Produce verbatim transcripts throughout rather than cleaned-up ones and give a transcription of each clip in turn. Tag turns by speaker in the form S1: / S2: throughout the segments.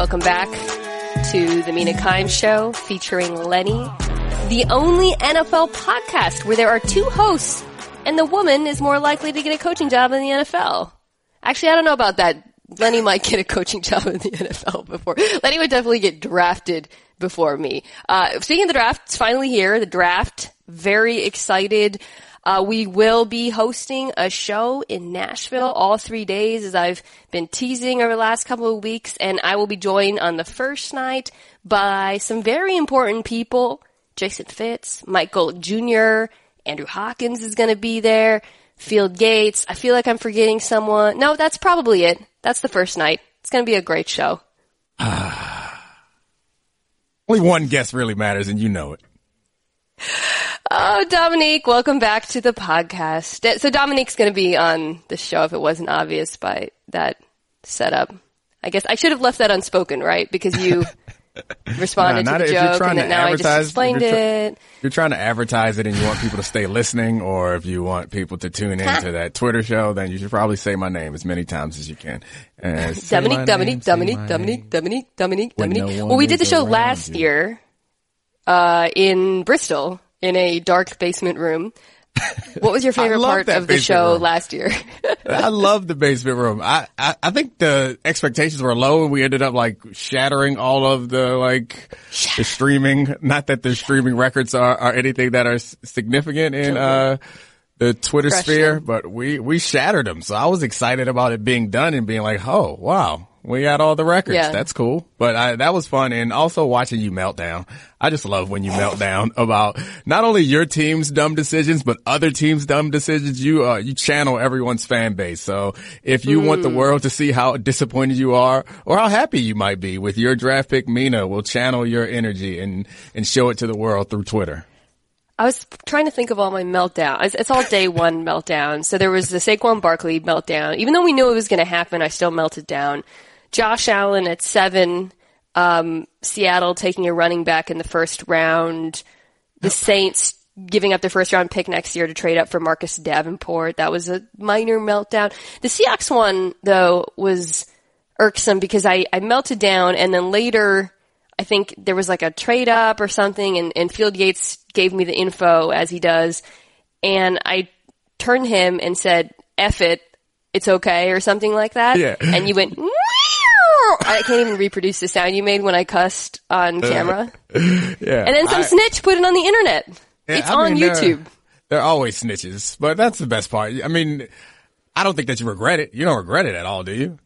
S1: welcome back to the Mina Kimes Show featuring Lenny, the only N F L podcast where there are two hosts and the woman is more likely to get a coaching job in the N F L. Actually, I don't know about that. Lenny might get a coaching job in the N F L before. Lenny would definitely get drafted before me. Uh, speaking of the draft, it's finally here. The draft, very excited. Uh, we will be hosting a show in Nashville all three days, as I've been teasing over the last couple of weeks, and I will be joined on the first night by some very important people. Jason Fitz, Mike Golic Junior, Andrew Hawkins is going to be there, Field Yates. I feel like I'm forgetting someone. No, that's probably it. That's the first night. It's going to be a great show.
S2: Only one guest really matters, and you know it.
S1: Oh, Dominique, welcome back to the podcast. So Dominique's going to be on the show if it wasn't obvious by that setup. I guess I should have left that unspoken, right? Because you responded
S2: nah,
S1: to the joke and then now I just explained
S2: you're
S1: it.
S2: Tra- you're trying to advertise it and you want people to stay listening, or if you want people to tune into that Twitter show, then you should probably say my name as many times as you can. Uh,
S1: Dominique, Dominique, Dominique, Dominique, Dominique, Dominique, Dominique. Well, we did the show last
S2: you.
S1: year uh in Bristol in a dark basement room. What was your favorite part of the show room. last year?
S2: I love the basement room. I, I, I think the expectations were low and we ended up like shattering all of the like the streaming. Not that the streaming records are, are anything that are significant in, uh, the Twitter Fresh sphere, them. but we, we shattered them. So I was excited about it being done and being like, oh, wow. We got all the records.
S1: Yeah.
S2: That's cool. But I, that was fun. And also watching you melt down. I just love when you melt down about not only your team's dumb decisions, but other teams' dumb decisions. You, uh, you channel everyone's fan base. So if you mm. want the world to see how disappointed you are or how happy you might be with your draft pick, Mina will channel your energy and, and show it to the world through Twitter.
S1: I was trying to think of all my meltdowns. It's all day one meltdown. So there was the Saquon Barkley meltdown. Even though we knew it was going to happen, I still melted down. Josh Allen at seven, um, Seattle taking a running back in the first round, the Saints giving up their first round pick next year to trade up for Marcus Davenport. That was a minor meltdown. The Seahawks one, though, was irksome because I, I melted down and then later I think there was like a trade up or something and, and Field Yates gave me the info as he does and I turned him and said, F it, it's okay or something like that.
S2: Yeah.
S1: And you went, I can't even reproduce the sound you made when I cussed on camera.
S2: Uh, yeah.
S1: And then some
S2: I,
S1: snitch put it on the internet.
S2: Yeah,
S1: it's
S2: I
S1: on
S2: mean,
S1: YouTube.
S2: They're, they're always snitches, but that's the best part. I mean, I don't think that you regret it. You don't regret it at all, do you?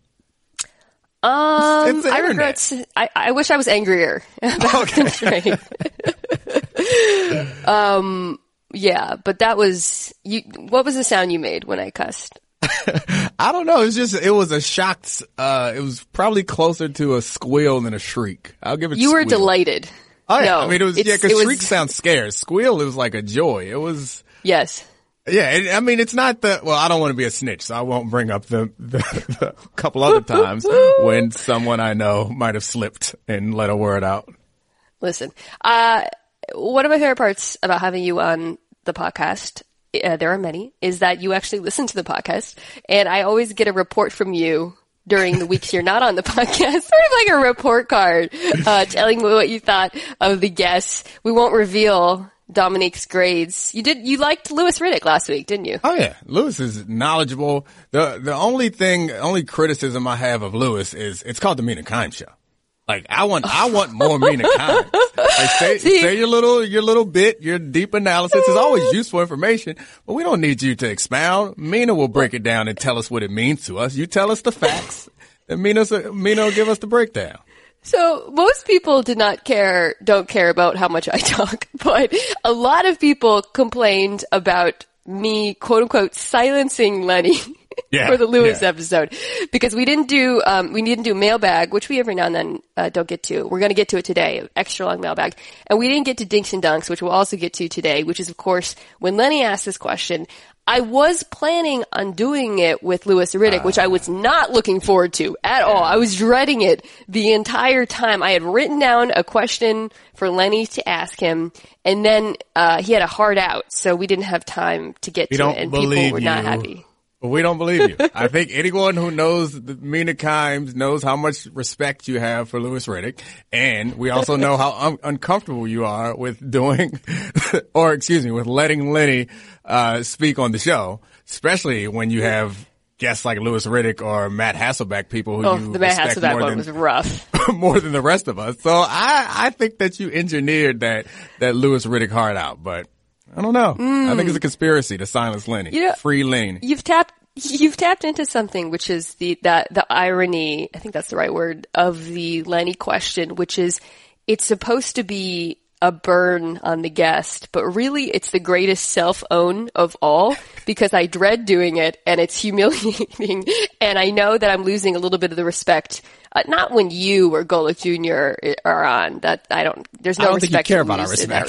S1: Um,
S2: it's, it's
S1: I regret, I, I wish I was angrier about
S2: okay.
S1: the trade. um, yeah, but that was, you, what was the sound you made when I cussed?
S2: I don't know. It's just, it was a shocked, uh, it was probably closer to a squeal than a shriek. I'll give it
S1: You
S2: squeal.
S1: were delighted.
S2: Oh yeah.
S1: No,
S2: I mean, it was, yeah, cause shriek was, sounds scared. Squeal, it was like a joy. It was.
S1: Yes.
S2: Yeah. It, I mean, it's not the, well, I don't want to be a snitch, so I won't bring up the, the, the couple other times when someone I know might have slipped and let a word out.
S1: Listen, uh, one of my favorite parts about having you on the podcast, Uh, there are many, is that you actually listen to the podcast, and I always get a report from you during the weeks you're not on the podcast, sort of like a report card, uh, telling me what you thought of the guests. We won't reveal Dominique's grades. You did, you liked Louis Riddick last week, didn't you?
S2: Oh yeah. Louis is knowledgeable. The, the only thing, only criticism I have of Louis is it's called the Mina Kimes Show. Like, I want, I want more Mina Kimes. Like, say, say your little, your little bit, your deep analysis is always useful information, but we don't need you to expound. Mina will break it down and tell us what it means to us. You tell us the facts, and Mina's, Mina will give us the breakdown.
S1: So most people did not care, don't care about how much I talk, but a lot of people complained about me, quote unquote, silencing Lenny. Yeah, for the Lewis
S2: yeah.
S1: episode, because we didn't do um we didn't do mailbag, which we every now and then uh, don't get to. We're going to get to it today, extra long mailbag, and we didn't get to Dinks and Dunks, which we'll also get to today. Which is, of course, when Lenny asked this question, I was planning on doing it with Louis Riddick, uh, which I was not looking forward to at all. I was dreading it the entire time. I had written down a question for Lenny to ask him, and then uh he had a hard out, so we didn't have time to get
S2: we
S1: to
S2: don't
S1: it, and
S2: believe
S1: people were
S2: you.
S1: not happy.
S2: But we don't believe you. I think anyone who knows the Mina Kimes knows how much respect you have for Louis Riddick. And we also know how un- uncomfortable you are with doing, or excuse me, with letting Lenny uh speak on the show, especially when you have guests like Louis Riddick or Matt Hasselbeck, people who
S1: oh,
S2: you
S1: the Matt
S2: respect
S1: Hasselbeck
S2: more
S1: one
S2: than,
S1: was rough.
S2: more than the rest of us. So I, I think that you engineered that, that Louis Riddick heart out, but I don't know. Mm. I think it's a conspiracy to silence Lenny.
S1: You know,
S2: Free Lenny.
S1: You've tapped, you've tapped into something, which is the, that, the irony, I think that's the right word, of the Lenny question, which is it's supposed to be a burn on the guest, but really it's the greatest self-own of all because I dread doing it and it's humiliating and I know that I'm losing a little bit of the respect. Uh, not when you or Golick Junior are on. That I don't. There's no
S2: I don't
S1: respect.
S2: Think you care about our respect.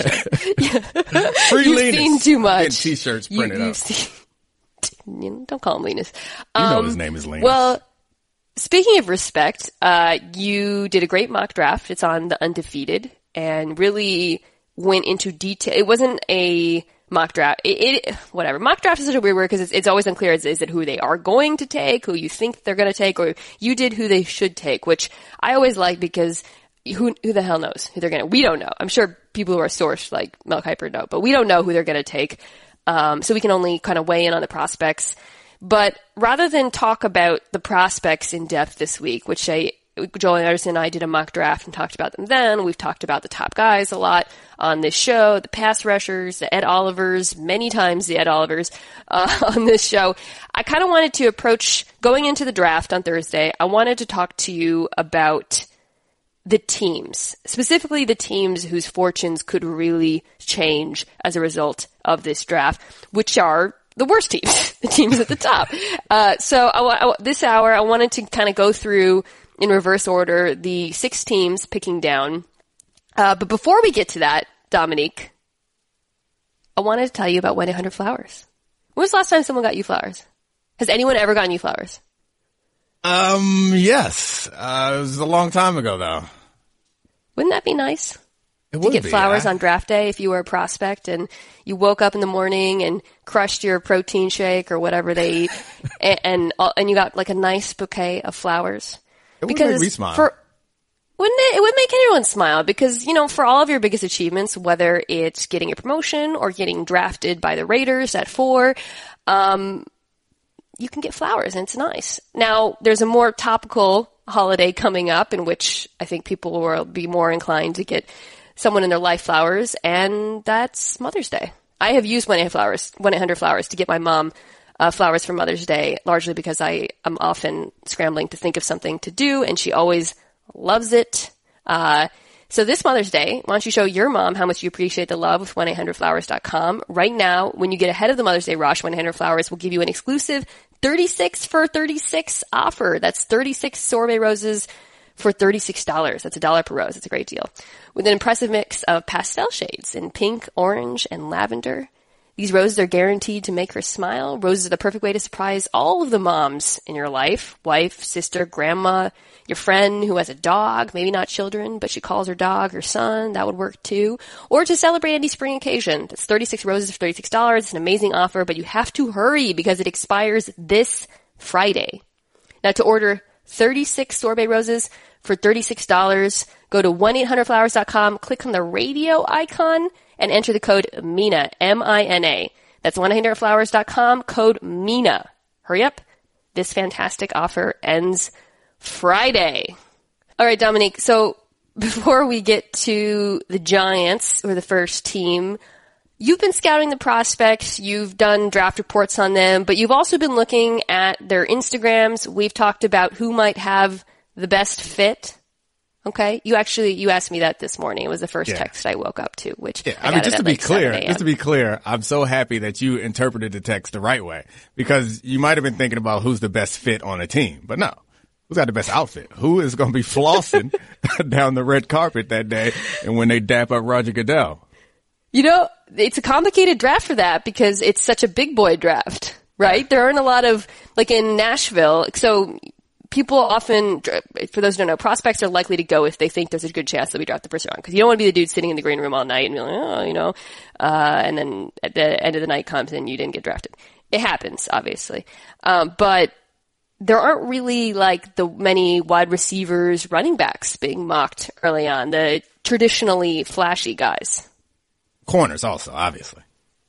S2: Free
S1: You've
S2: Linus.
S1: seen too much.
S2: T-shirts printed
S1: you,
S2: up.
S1: Seen, you know, don't call him Linus.
S2: You know
S1: um,
S2: his name is Linus.
S1: Well, speaking of respect, uh, you did a great mock draft. It's on the Undefeated and really went into detail. It wasn't a mock draft. It, it whatever. Mock draft is such a weird word because it's, it's always unclear. Is, is it who they are going to take, who you think they're going to take, or you did who they should take, which I always like because who who the hell knows who they're going to. We don't know. I'm sure people who are sourced like Mel Kiper know, but we don't know who they're going to take. Um, so we can only kind of weigh in on the prospects. But rather than talk about the prospects in depth this week, which I Joel Anderson and I did a mock draft and talked about them then. We've talked about the top guys a lot on this show, the pass rushers, the Ed Olivers, many times the Ed Olivers uh, on this show. I kind of wanted to approach, going into the draft on Thursday, I wanted to talk to you about the teams, specifically the teams whose fortunes could really change as a result of this draft, which are the worst teams, the teams at the top. Uh, so I, I, this hour, I wanted to kind of go through in reverse order, the six teams picking down. Uh, but before we get to that, Dominique, I wanted to tell you about one eight hundred flowers. When was the last time someone got you flowers? Has anyone ever gotten you flowers?
S2: Um, yes. Uh, it was a long time ago, though.
S1: Wouldn't that be nice?
S2: It
S1: to
S2: would
S1: get
S2: be,
S1: flowers
S2: I...
S1: on draft day if you were a prospect and you woke up in the morning and crushed your protein shake or whatever they eat and, and, and you got like a nice bouquet of flowers.
S2: It would
S1: because
S2: make me smile.
S1: For, wouldn't it? It would make anyone smile because, you know, for all of your biggest achievements, whether it's getting a promotion or getting drafted by the Raiders at four, um, you can get flowers and it's nice. Now, there's a more topical holiday coming up in which I think people will be more inclined to get someone in their life flowers, and that's Mother's Day. I have used one eight hundred flowers, one eight hundred flowers to get my mom Uh, flowers for Mother's Day, largely because I am often scrambling to think of something to do, and she always loves it. Uh, so this Mother's Day, why don't you show your mom how much you appreciate the love with one eight hundred flowers dot com. Right now, when you get ahead of the Mother's Day rush, one eight hundred flowers will give you an exclusive thirty-six for thirty-six offer. That's thirty-six sorbet roses for thirty-six dollars. That's a dollar per rose. It's a great deal. With an impressive mix of pastel shades in pink, orange, and lavender. These roses are guaranteed to make her smile. Roses are the perfect way to surprise all of the moms in your life. Wife, sister, grandma, your friend who has a dog, maybe not children, but she calls her dog her son. That would work too. Or to celebrate any spring occasion. That's thirty-six roses for thirty-six dollars. It's an amazing offer, but you have to hurry because it expires this Friday. Now to order thirty-six sorbet roses for thirty-six dollars, go to one eight hundred flowers dot com, click on the radio icon, and enter the code MINA, M I N A. That's one eight hundred flowers dot com, code MINA. Hurry up. This fantastic offer ends Friday. All right, Dominique, so before we get to the Giants, or the first team, you've been scouting the prospects, you've done draft reports on them, but you've also been looking at their Instagrams. We've talked about who might have the best fit. Okay, you actually you asked me that this morning. It was the first
S2: yeah.
S1: text I woke up to. Which
S2: yeah,
S1: I,
S2: I mean, just to be
S1: like
S2: clear, just to be clear, I'm so happy that you interpreted the text the right way because you might have been thinking about who's the best fit on a team, but no, who's got the best outfit? Who is going to be flossing down the red carpet that day, and when they dap up Roger Goodell?
S1: You know, it's a complicated draft for that because it's such a big boy draft, right? There aren't a lot of like in Nashville, so. People often, for those who don't know, prospects are likely to go if they think there's a good chance they'll be drafted the first round. Because you don't want to be the dude sitting in the green room all night and be like, oh, you know, uh, and then at the end of the night comes and you didn't get drafted. It happens, obviously. Um, but there aren't really like the many wide receivers, running backs being mocked early on, the traditionally flashy guys.
S2: Corners also, obviously.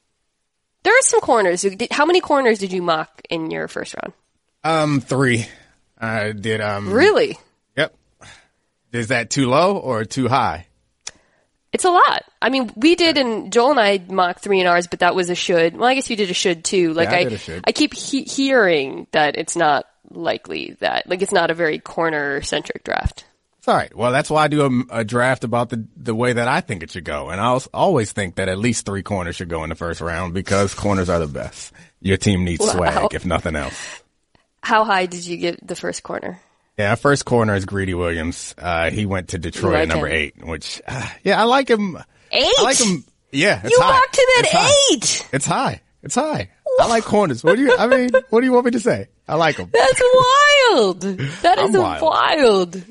S1: There are some corners. How many corners did you mock in your first round?
S2: Um, three. I did, um.
S1: Really?
S2: Yep. Is that too low or too high?
S1: It's a lot. I mean, we did, and Joel and I mocked three in ours, but that was a should. Well, I guess you did a should too. Like
S2: yeah, I,
S1: I,
S2: did a should.
S1: I keep he- hearing that it's not likely that, like, it's not a very corner-centric draft.
S2: It's all right. Well, that's why I do a, a draft about the the way that I think it should go, and I always think that at least three corners should go in the first round because corners are the best. Your team needs
S1: Wow.
S2: swag, if nothing else.
S1: How high did you get the first corner?
S2: Yeah, our first corner is Greedy Williams. Uh, he went to Detroit
S1: like
S2: at number
S1: him.
S2: eight, which, uh, yeah, I like him.
S1: Eight?
S2: I like him. Yeah, it's
S1: you
S2: high.
S1: mocked him at
S2: it's high.
S1: eight.
S2: It's high. It's high. I like corners. What do you, I mean, what do you want me to say? I like them.
S1: That's wild. That is
S2: I'm wild.
S1: wild.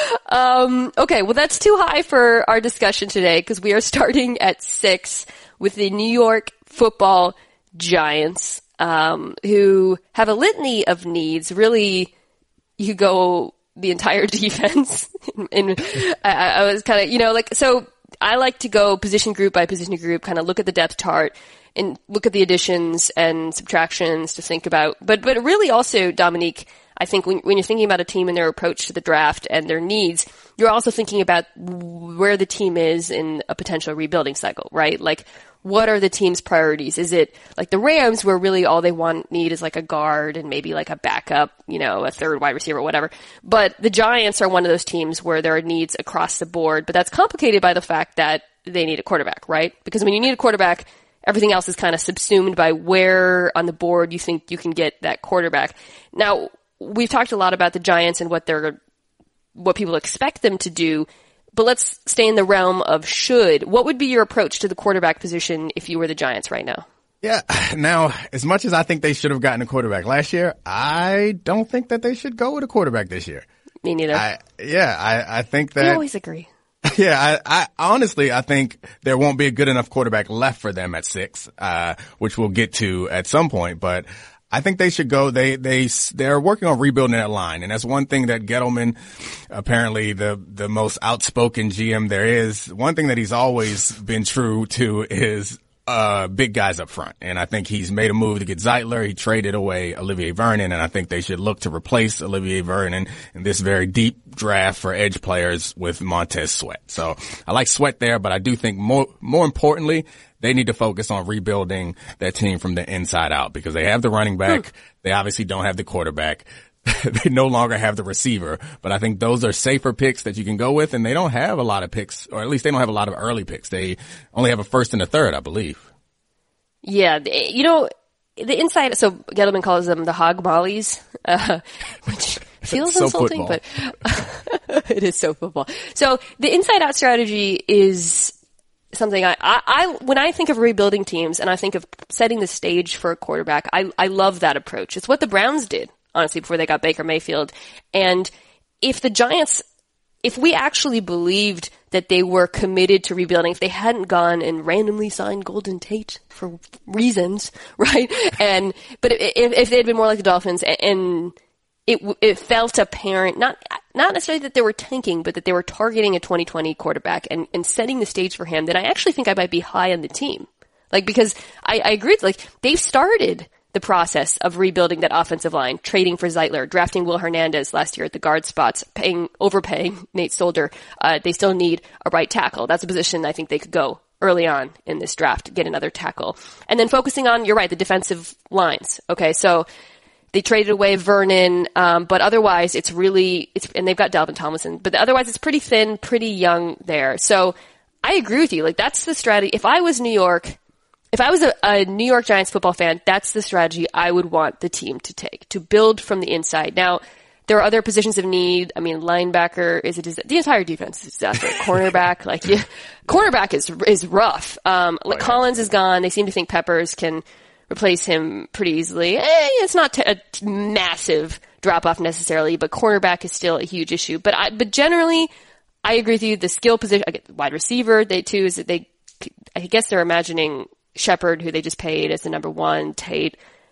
S1: Um, okay, well, that's too high for our discussion today because we are starting at six with the New York Football Giants, um, who have a litany of needs. Really, you go the entire defense. and I, I was kind of, you know, like, so I like to go position group by position group, kind of look at the depth chart and look at the additions and subtractions to think about. But, but really also, Dominique, I think when, when you're thinking about a team and their approach to the draft and their needs, you're also thinking about where the team is in a potential rebuilding cycle, right? Like, what are the team's priorities? Is it like the Rams where really all they want, need is like a guard and maybe like a backup, you know, a third wide receiver, whatever. But the Giants are one of those teams where there are needs across the board, but that's complicated by the fact that they need a quarterback, right? Because when you need a quarterback, everything else is kind of subsumed by where on the board you think you can get that quarterback. Now, we've talked a lot about the Giants and what they're, what people expect them to do. But let's stay in the realm of should. What would be your approach to the quarterback position if you were the Giants right now?
S2: Yeah. Now, as much as I think they should have gotten a quarterback last year, I don't think that they should go with a quarterback this year.
S1: Me neither.
S2: I, yeah, I, I think that.
S1: You always agree.
S2: Yeah, I, I honestly, I think there won't be a good enough quarterback left for them at six, uh, which we'll get to at some point, but I think they should go. They, they, they're working on rebuilding that line. And that's one thing that Gettleman, apparently the, the most outspoken G M there is, one thing that he's always been true to is, uh, big guys up front. And I think he's made a move to get Zeitler. He traded away Olivier Vernon. And I think they should look to replace Olivier Vernon in this very deep draft for edge players with Montez Sweat. So I like Sweat there, but I do think more, more importantly, they need to focus on rebuilding that team from the inside out because they have the running back. Hmm. They obviously don't have the quarterback. They no longer have the receiver, but I think those are safer picks that you can go with, and they don't have a lot of picks, or at least they don't have a lot of early picks. They only have a first and a third, I believe.
S1: Yeah, you know, the inside, so Gettleman calls them the hog mollies, uh, which feels
S2: so
S1: insulting,
S2: football.
S1: but it is so football. So the inside out strategy is something I, I, I, when I think of rebuilding teams and I think of setting the stage for a quarterback, I, I love that approach. It's what the Browns did, honestly, before they got Baker Mayfield. And if the Giants, if we actually believed that they were committed to rebuilding, if they hadn't gone and randomly signed Golden Tate for reasons, right? And, but if, if they had been more like the Dolphins and, and it, it felt apparent, not, not necessarily that they were tanking, but that they were targeting a twenty twenty quarterback and, and setting the stage for him, then I actually think I might be high on the team. Like, because I, I agree, like, they've started the process of rebuilding that offensive line, trading for Zeitler, drafting Will Hernandez last year at the guard spots, paying, overpaying Nate Solder. Uh, they still need a right tackle. That's a position I think they could go early on in this draft, get another tackle. And then focusing on, you're right, the defensive lines. Okay, so they traded away Vernon, um, but otherwise it's really, it's, and they've got Dalvin Tomlinson, but otherwise it's pretty thin, pretty young there. So I agree with you. Like, that's the strategy. If I was New York, if I was a, a New York Giants football fan, that's the strategy I would want the team to take, to build from the inside. Now, there are other positions of need. I mean, linebacker is a dis- the entire defense is a disaster. Cornerback, like, yeah, cornerback is, is rough. Um, like, Collins is gone. They seem to think Peppers can replace him pretty easily. Eh, it's not t- a t- massive drop off necessarily, but cornerback is still a huge issue. But I, but generally, I agree with you. The skill position, I get wide receiver, they too, is that they, I guess they're imagining Shepard, who they just paid as the number one, Tate.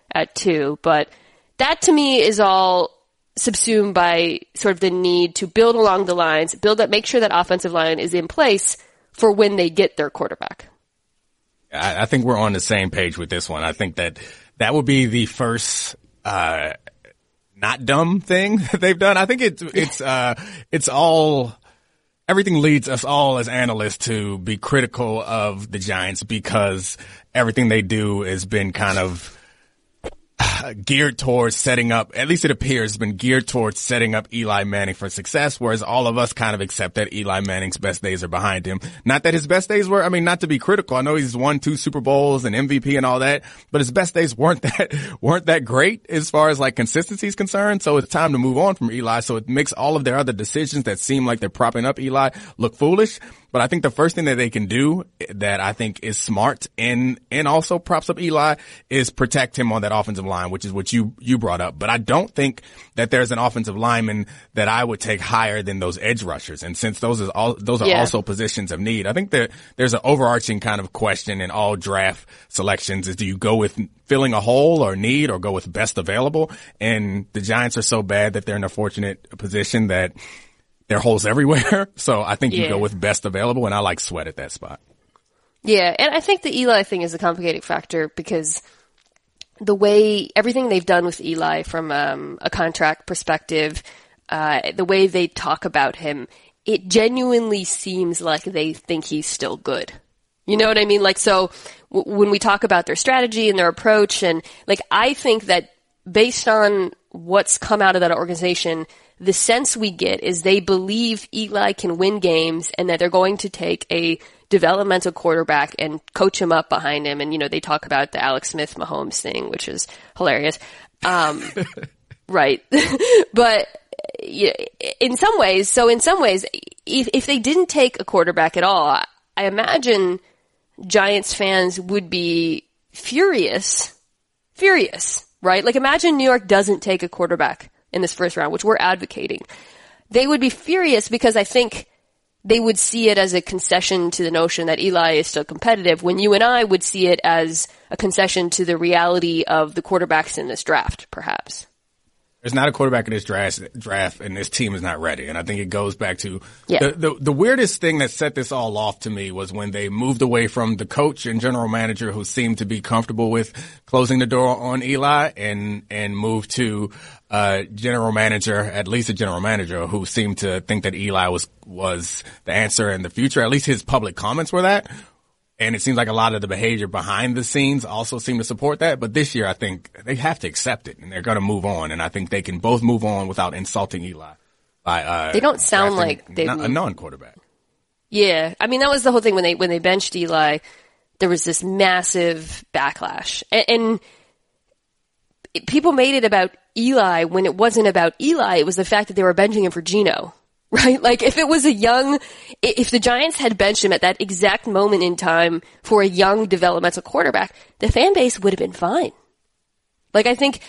S1: at two. But that to me is all subsumed by sort of the need to build along the lines, build up, make sure that offensive line is in place for when they get their quarterback.
S2: I, I think we're on the same page with this one. I think that that would be the first, uh, not dumb thing that they've done. I think it's, it's, uh, it's all, everything leads us all as analysts to be critical of the Giants because everything they do has been kind of geared towards setting up, at least it appears, been geared towards setting up Eli Manning for success, whereas all of us kind of accept that Eli Manning's best days are behind him. Not that his best days were, I mean, not to be critical. I know he's won two Super Bowls and M V P and all that, but his best days weren't that, weren't that great as far as like consistency is concerned. So it's time to move on from Eli. So it makes all of their other decisions that seem like they're propping up Eli look foolish. But I think the first thing that they can do that I think is smart and, and also props up Eli is protect him on that offensive line, which is what you, you brought up. But I don't think that there's an offensive lineman that I would take higher than those edge rushers. And since those is all, those are yeah. also positions of need, I think that there's an overarching kind of question in all draft selections is do you go with filling a hole or need or go with best available? And the Giants are so bad that they're in a fortunate position that there are holes everywhere. So I think you yeah. go with best available, and I like Sweat at that spot.
S1: Yeah, and I think the Eli thing is a complicating factor because the way everything they've done with Eli from um, a contract perspective, uh, the way they talk about him, it genuinely seems like they think he's still good. You know what I mean? Like, so w- when we talk about their strategy and their approach, and like, I think that based on what's come out of that organization, the sense we get is they believe Eli can win games and that they're going to take a developmental quarterback and coach him up behind him. And, you know, they talk about the Alex Smith Mahomes thing, which is hilarious. Um, right. But yeah, in some ways, so in some ways, if, if they didn't take a quarterback at all, I imagine Giants fans would be furious, furious, right? Like imagine New York doesn't take a quarterback in this first round, which we're advocating. They would be furious because I think they would see it as a concession to the notion that Eli is still competitive when you and I would see it as a concession to the reality of the quarterbacks in this draft, perhaps.
S2: There's not a quarterback in this draft, draft, and this team is not ready. And I think it goes back to
S1: yeah.
S2: the, the the weirdest thing that set this all off to me was when they moved away from the coach and general manager who seemed to be comfortable with closing the door on Eli and and moved to uh general manager, at least a general manager who seemed to think that Eli was was the answer in the future. At least his public comments were that. And it seems like a lot of the behavior behind the scenes also seem to support that. But this year, I think they have to accept it and they're going to move on. And I think they can both move on without insulting Eli. By, uh,
S1: they don't sound like they
S2: a non-quarterback.
S1: Yeah. I mean, that was the whole thing when they, when they benched Eli, there was this massive backlash and, and it, people made it about Eli when it wasn't about Eli. It was the fact that they were benching him for Geno. Right? Like if it was a young, if the Giants had benched him at that exact moment in time for a young developmental quarterback, the fan base would have been fine. Like I think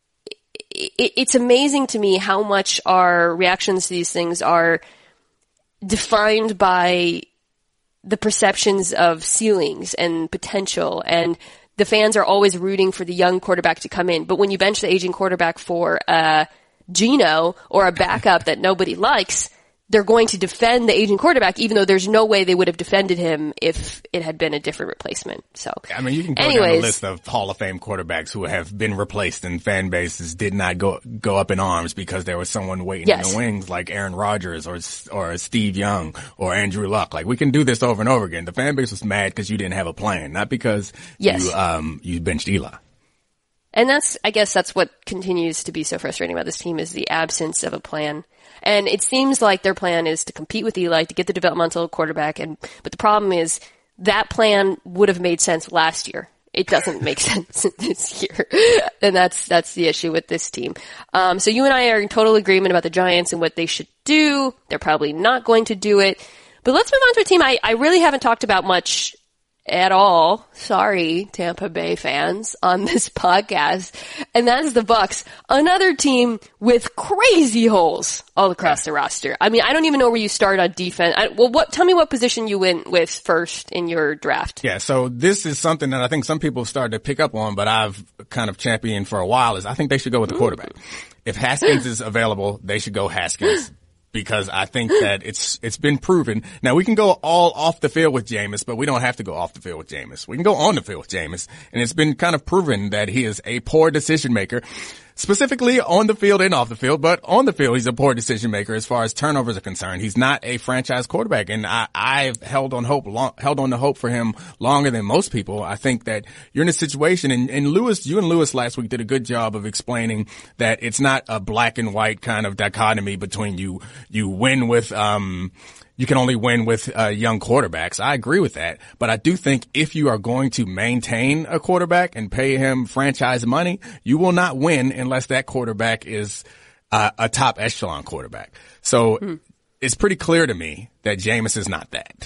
S1: it's amazing to me how much our reactions to these things are defined by the perceptions of ceilings and potential, and the fans are always rooting for the young quarterback to come in. But when you bench the aging quarterback for, uh, Geno or a backup that nobody likes, they're going to defend the aging quarterback, even though there's no way they would have defended him if it had been a different replacement. So,
S2: I mean, you can go
S1: anyways,
S2: down the list of Hall of Fame quarterbacks who have been replaced and fan bases did not go go up in arms because there was someone waiting
S1: yes.
S2: in the wings, like Aaron Rodgers or or Steve Young or Andrew Luck. Like we can do this over and over again. The fan base was mad because you didn't have a plan, not because
S1: yes.
S2: you um you benched Eli.
S1: And that's, I guess that's what continues to be so frustrating about this team is the absence of a plan. And it seems like their plan is to compete with Eli, to get the developmental quarterback. And, but the problem is that plan would have made sense last year. It doesn't make sense this year. And that's, that's the issue with this team. Um, so you and I are in total agreement about the Giants and what they should do. They're probably not going to do it. But let's move on to a team I, I really haven't talked about much at all. Sorry, Tampa Bay fans on this podcast. And that is the Bucs, another team with crazy holes all across the roster. I mean, I don't even know where you start on defense. I, well, what, tell me what position you went with first in your draft.
S2: Yeah. So this is something that I think some people have started to pick up on, but I've kind of championed for a while is I think they should go with the quarterback. If Haskins is available, they should go Haskins. Because I think that it's, it's been proven. Now we can go all off the field with Jameis, but we don't have to go off the field with Jameis. We can go on the field with Jameis. And it's been kind of proven that he is a poor decision maker, specifically on the field and off the field, but on the field, he's a poor decision maker as far as turnovers are concerned. He's not a franchise quarterback. And I, I've held on hope, long, held on to hope for him longer than most people. I think that you're in a situation, and, and Lewis, you and Lewis last week did a good job of explaining that it's not a black and white kind of dichotomy between you, you win with, um, you can only win with uh, young quarterbacks. I agree with that. But I do think if you are going to maintain a quarterback and pay him franchise money, you will not win unless that quarterback is uh, a top echelon quarterback. So hmm. it's pretty clear to me that Jameis is not that.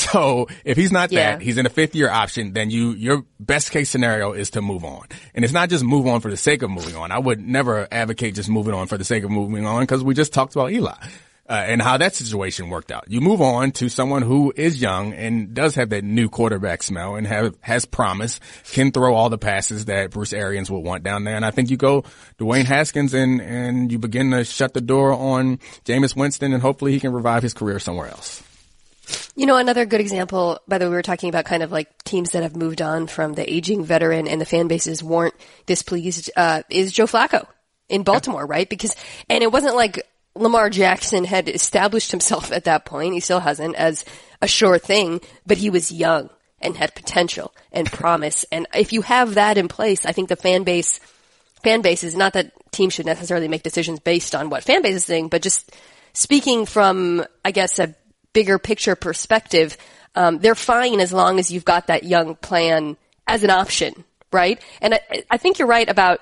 S2: So if he's not yeah. that, he's in a fifth year option, then you, your best case scenario is to move on. And it's not just move on for the sake of moving on. I would never advocate just moving on for the sake of moving on because we just talked about Eli. Uh, and how that situation worked out. You move on to someone who is young and does have that new quarterback smell and have, has promise, can throw all the passes that Bruce Arians would want down there. And I think you go Dwayne Haskins and, and you begin to shut the door on Jameis Winston, and hopefully he can revive his career somewhere else.
S1: You know, another good example, by the way, we were talking about kind of like teams that have moved on from the aging veteran and the fan bases weren't displeased, uh, is Joe Flacco in Baltimore, yeah. right? Because, and it wasn't like Lamar Jackson had established himself at that point. He still hasn't as a sure thing, but he was young and had potential and promise. And if you have that in place, I think the fan base, fan base is not that teams should necessarily make decisions based on what fan base is saying, but just speaking from, I guess, a bigger picture perspective, um, they're fine as long as you've got that young plan as an option, right? And I, I think you're right about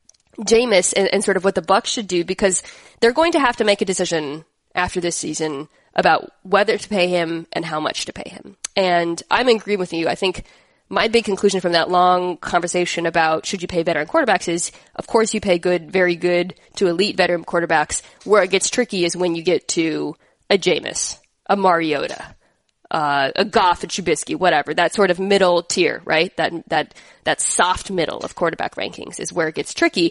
S1: Jameis and, and sort of what the Bucs should do, because they're going to have to make a decision after this season about whether to pay him and how much to pay him. And I'm in agreement with you. I think my big conclusion from that long conversation about should you pay veteran quarterbacks is, of course, you pay good, very good to elite veteran quarterbacks. Where it gets tricky is when you get to a Jameis, a Mariota, uh, a Goff, a Trubisky, whatever, that sort of middle tier, right? That, that, that soft middle of quarterback rankings is where it gets tricky.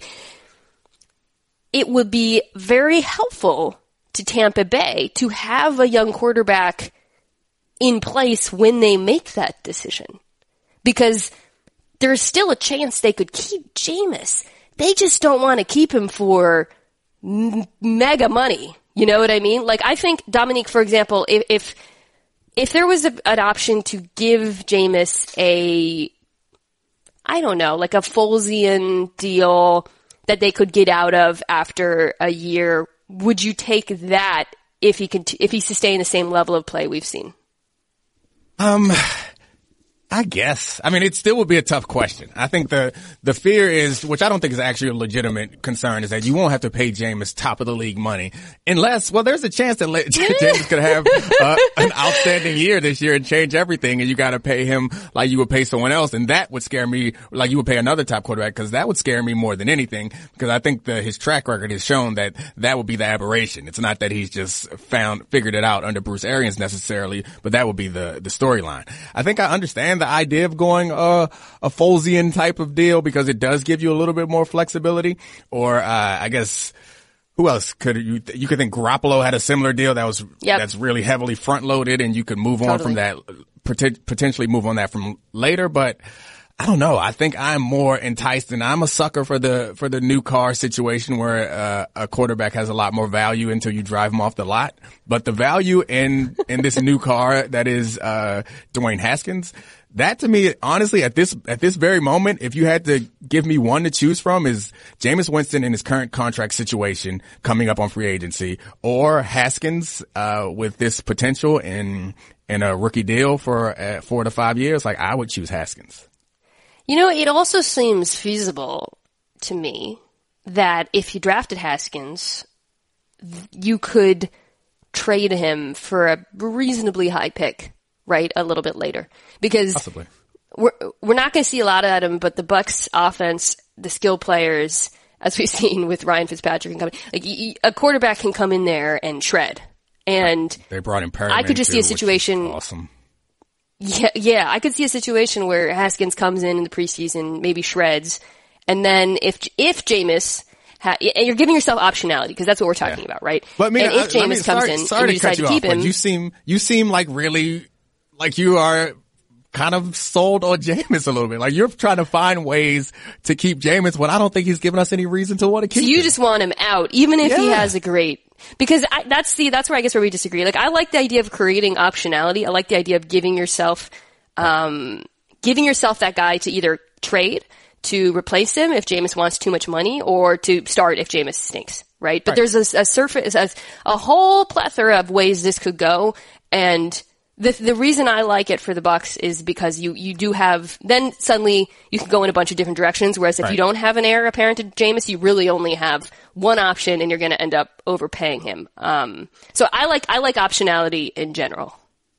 S1: It would be very helpful to Tampa Bay to have a young quarterback in place when they make that decision, because there's still a chance they could keep Jameis. They just don't want to keep him for m- mega money. You know what I mean? Like, I think, Dominique, for example, if, if If there was a, an option to give Jameis a, I don't know, like a Folesian deal that they could get out of after a year, would you take that if he could, if he sustained the same level of play we've seen?
S2: Um, I guess. I mean, it still would be a tough question. I think the, the fear is, which I don't think is actually a legitimate concern, is that you won't have to pay Jameis top of the league money unless, well, there's a chance that Jameis could have uh, an outstanding year this year and change everything, and you got to pay him like you would pay someone else. And that would scare me, like you would pay another top quarterback, because that would scare me more than anything, because I think the, his track record has shown that that would be the aberration. It's not that he's just found, figured it out under Bruce Arians necessarily, but that would be the, the storyline. I think I understand the idea of going uh, a Folesian type of deal, because it does give you a little bit more flexibility. Or uh, I guess who else could you you could think Garoppolo had a similar deal that was yep. that's really heavily front loaded, and you could move on totally. from that, potentially move on that from later. But I don't know. I think I'm more enticed, and I'm a sucker for the for the new car situation where uh, a quarterback has a lot more value until you drive him off the lot. But the value in in this new car that is uh Dwayne Haskins, that to me, honestly, at this at this very moment, if you had to give me one to choose from, is Jameis Winston in his current contract situation coming up on free agency, or Haskins uh with this potential in in a rookie deal for uh, four to five years. Like, I would choose Haskins.
S1: You know, it also seems feasible to me that if you drafted Haskins, you could trade him for a reasonably high pick right, a little bit later. Because
S2: Possibly.
S1: we're, we're not going to see a lot of them, but the Bucs offense, the skill players, as we've seen with Ryan Fitzpatrick, and coming, like y- y- a quarterback can come in there and shred. And
S2: they brought in Perriman,
S1: I could just
S2: too,
S1: see a situation.
S2: Awesome.
S1: Yeah, yeah, I could see a situation where Haskins comes in in the preseason, maybe shreds, and then if if Jameis, ha- and you're giving yourself optionality because that's what we're talking yeah. about, right?
S2: But I mean,
S1: and if Jameis
S2: I, I mean,
S1: comes
S2: sorry,
S1: in
S2: sorry
S1: and
S2: to
S1: you decide
S2: cut you
S1: to keep
S2: off,
S1: him,
S2: but you seem you seem like really like you are kind of sold on Jameis a little bit. Like you're trying to find ways to keep Jameis when I don't think he's given us any reason to want to keep
S1: so you
S2: him.
S1: just want him out, even if
S2: yeah.
S1: he has a great. Because I, that's the that's where I guess where we disagree. Like I like the idea of creating optionality. I like the idea of giving yourself. Um, giving yourself that guy to either trade to replace him if Jameis wants too much money or to start if Jameis stinks, right? But right. there's a, a surface, a, a whole plethora of ways this could go. And the, the reason I like it for the Bucs is because you, you do have, then suddenly you can go in a bunch of different directions. Whereas if right. you don't have an heir apparent to Jameis, you really only have one option and you're going to end up overpaying him. Um, so I like, I like optionality in general.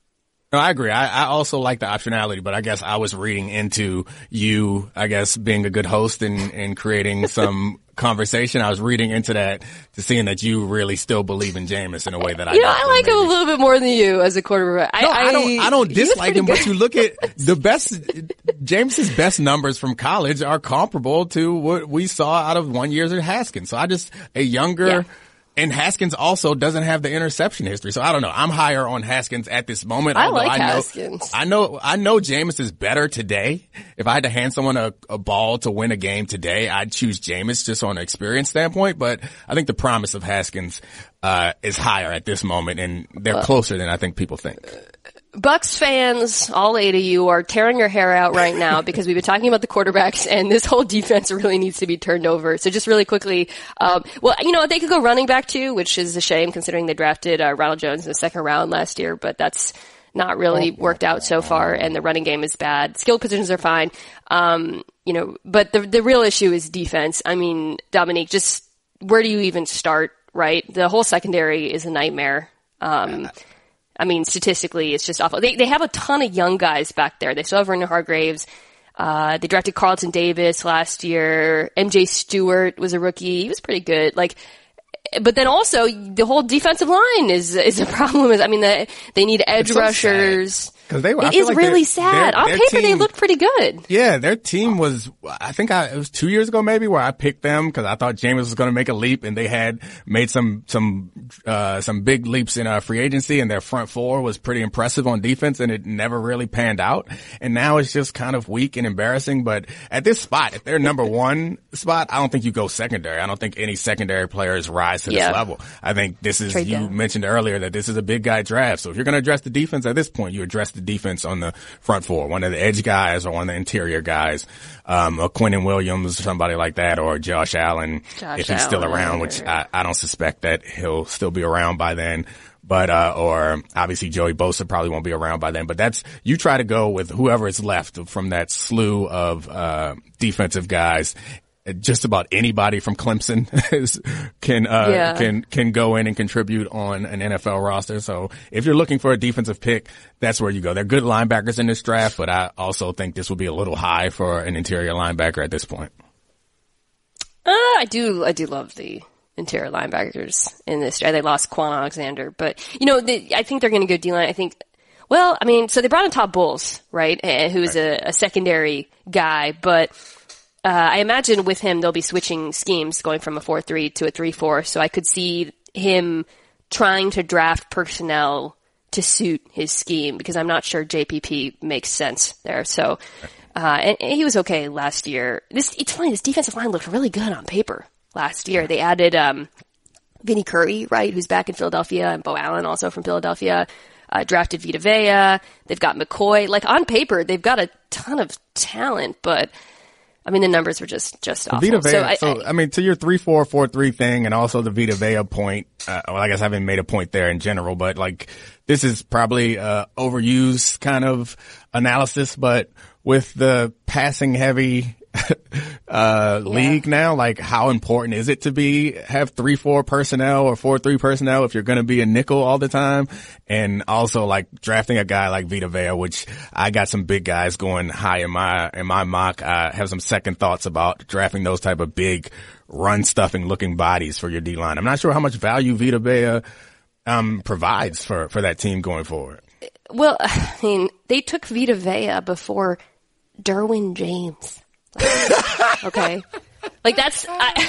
S2: No, I agree. I, I also like the optionality, but I guess I was reading into you, I guess, being a good host and, and creating some conversation. I was reading into that to seeing that you really still believe in Jameis in a way that I
S1: You know, I like
S2: maybe.
S1: him a little bit more than you as a quarterback. I,
S2: no, I, I don't, I don't dislike him,
S1: good.
S2: but you look at the best, Jameis's best numbers from college are comparable to what we saw out of one year's at Haskins. So I just, a younger, yeah. And Haskins also doesn't have the interception history. So I don't know. I'm higher on Haskins at this moment.
S1: I like
S2: I know,
S1: Haskins.
S2: I know, I know Jameis is better today. If I had to hand someone a, a ball to win a game today, I'd choose Jameis just on an experience standpoint. But I think the promise of Haskins, uh, is higher at this moment and they're uh, closer than I think people think.
S1: Bucs fans, all eight of you, are tearing your hair out right now because we've been talking about the quarterbacks and this whole defense really needs to be turned over. So just really quickly, um, well, you know, they could go running back too, which is a shame considering they drafted uh, Ronald Jones in the second round last year, but that's not really worked out so far and the running game is bad. Skill positions are fine. Um, you know, but the the real issue is defense. I mean, Dominique, just where do you even start, right? The whole secondary is a nightmare. Um, I mean, statistically, it's just awful. They they have a ton of young guys back there. They still have Vernon Hargreaves. Uh, they drafted Carlton Davis last year. M J Stewart was a rookie. He was pretty good. Like, but then also the whole defensive line is is a problem. I mean, the, they need edge so rushers.
S2: Cause they were,
S1: it is like really sad. Their, On their paper, team, they looked pretty good.
S2: Yeah, their team was, I think I, it was two years ago maybe where I picked them because I thought Jameis was going to make a leap and they had made some, some, uh, some big leaps in uh, free agency and their front four was pretty impressive on defense and it never really panned out. And now it's just kind of weak and embarrassing. But at this spot, if they're number one spot, I don't think you go secondary. I don't think any secondary players rise to
S1: yeah.
S2: this level. I think this is,
S1: Trade
S2: you
S1: down.
S2: mentioned earlier that this is a big guy draft. So if you're going to address the defense at this point, you address the defense on the front four, one of the edge guys or one of the interior guys, um, a Quentin Williams, somebody like that, or Josh Allen,
S1: Josh
S2: if he's still
S1: Allen,
S2: around, which I, I don't suspect that he'll still be around by then. But, uh, or obviously Joey Bosa probably won't be around by then, but that's, you try to go with whoever is left from that slew of, uh, defensive guys. Just about anybody from Clemson can, uh,
S1: yeah.
S2: can, can go in and contribute on an N F L roster. So if you're looking for a defensive pick, that's where you go. They're good linebackers in this draft, but I also think this will be a little high for an interior linebacker at this point.
S1: Uh, I do, I do love the interior linebackers in this. They lost Quan Alexander, but you know, the, I think they're going to go D-line. I think, well, I mean, so they brought in Todd Bowles, right? Who's right. a, a secondary guy, but Uh, I imagine with him, they'll be switching schemes, going from a four three to a three four. So I could see him trying to draft personnel to suit his scheme because I'm not sure J P P makes sense there. So, uh, and, and he was okay last year. This, it's funny, this defensive line looked really good on paper last year. They added, um, Vinny Curry, right, who's back in Philadelphia, and Bo Allen also from Philadelphia. Uh, drafted Vita Vea. They've got McCoy. Like on paper, they've got a ton of talent, but I mean, the numbers were just, just awful.
S2: Vita Vea,
S1: so, I,
S2: so, I mean, to your three four four three thing and also the Vita Vea point, uh, well, I guess I haven't made a point there in general, but like, this is probably, uh, overused kind of analysis, but with the passing heavy uh, yeah. league now. Like, how important is it to be, have three, four personnel or four, three personnel if you're going to be a nickel all the time? And also like drafting a guy like Vita Vea, which I got some big guys going high in my, in my mock. I have some second thoughts about drafting those type of big run stuffing looking bodies for your D line. I'm not sure how much value Vita Vea, um, provides for, for that team going forward.
S1: Well, I mean, they took Vita Vea before Derwin James. Okay. Like that's,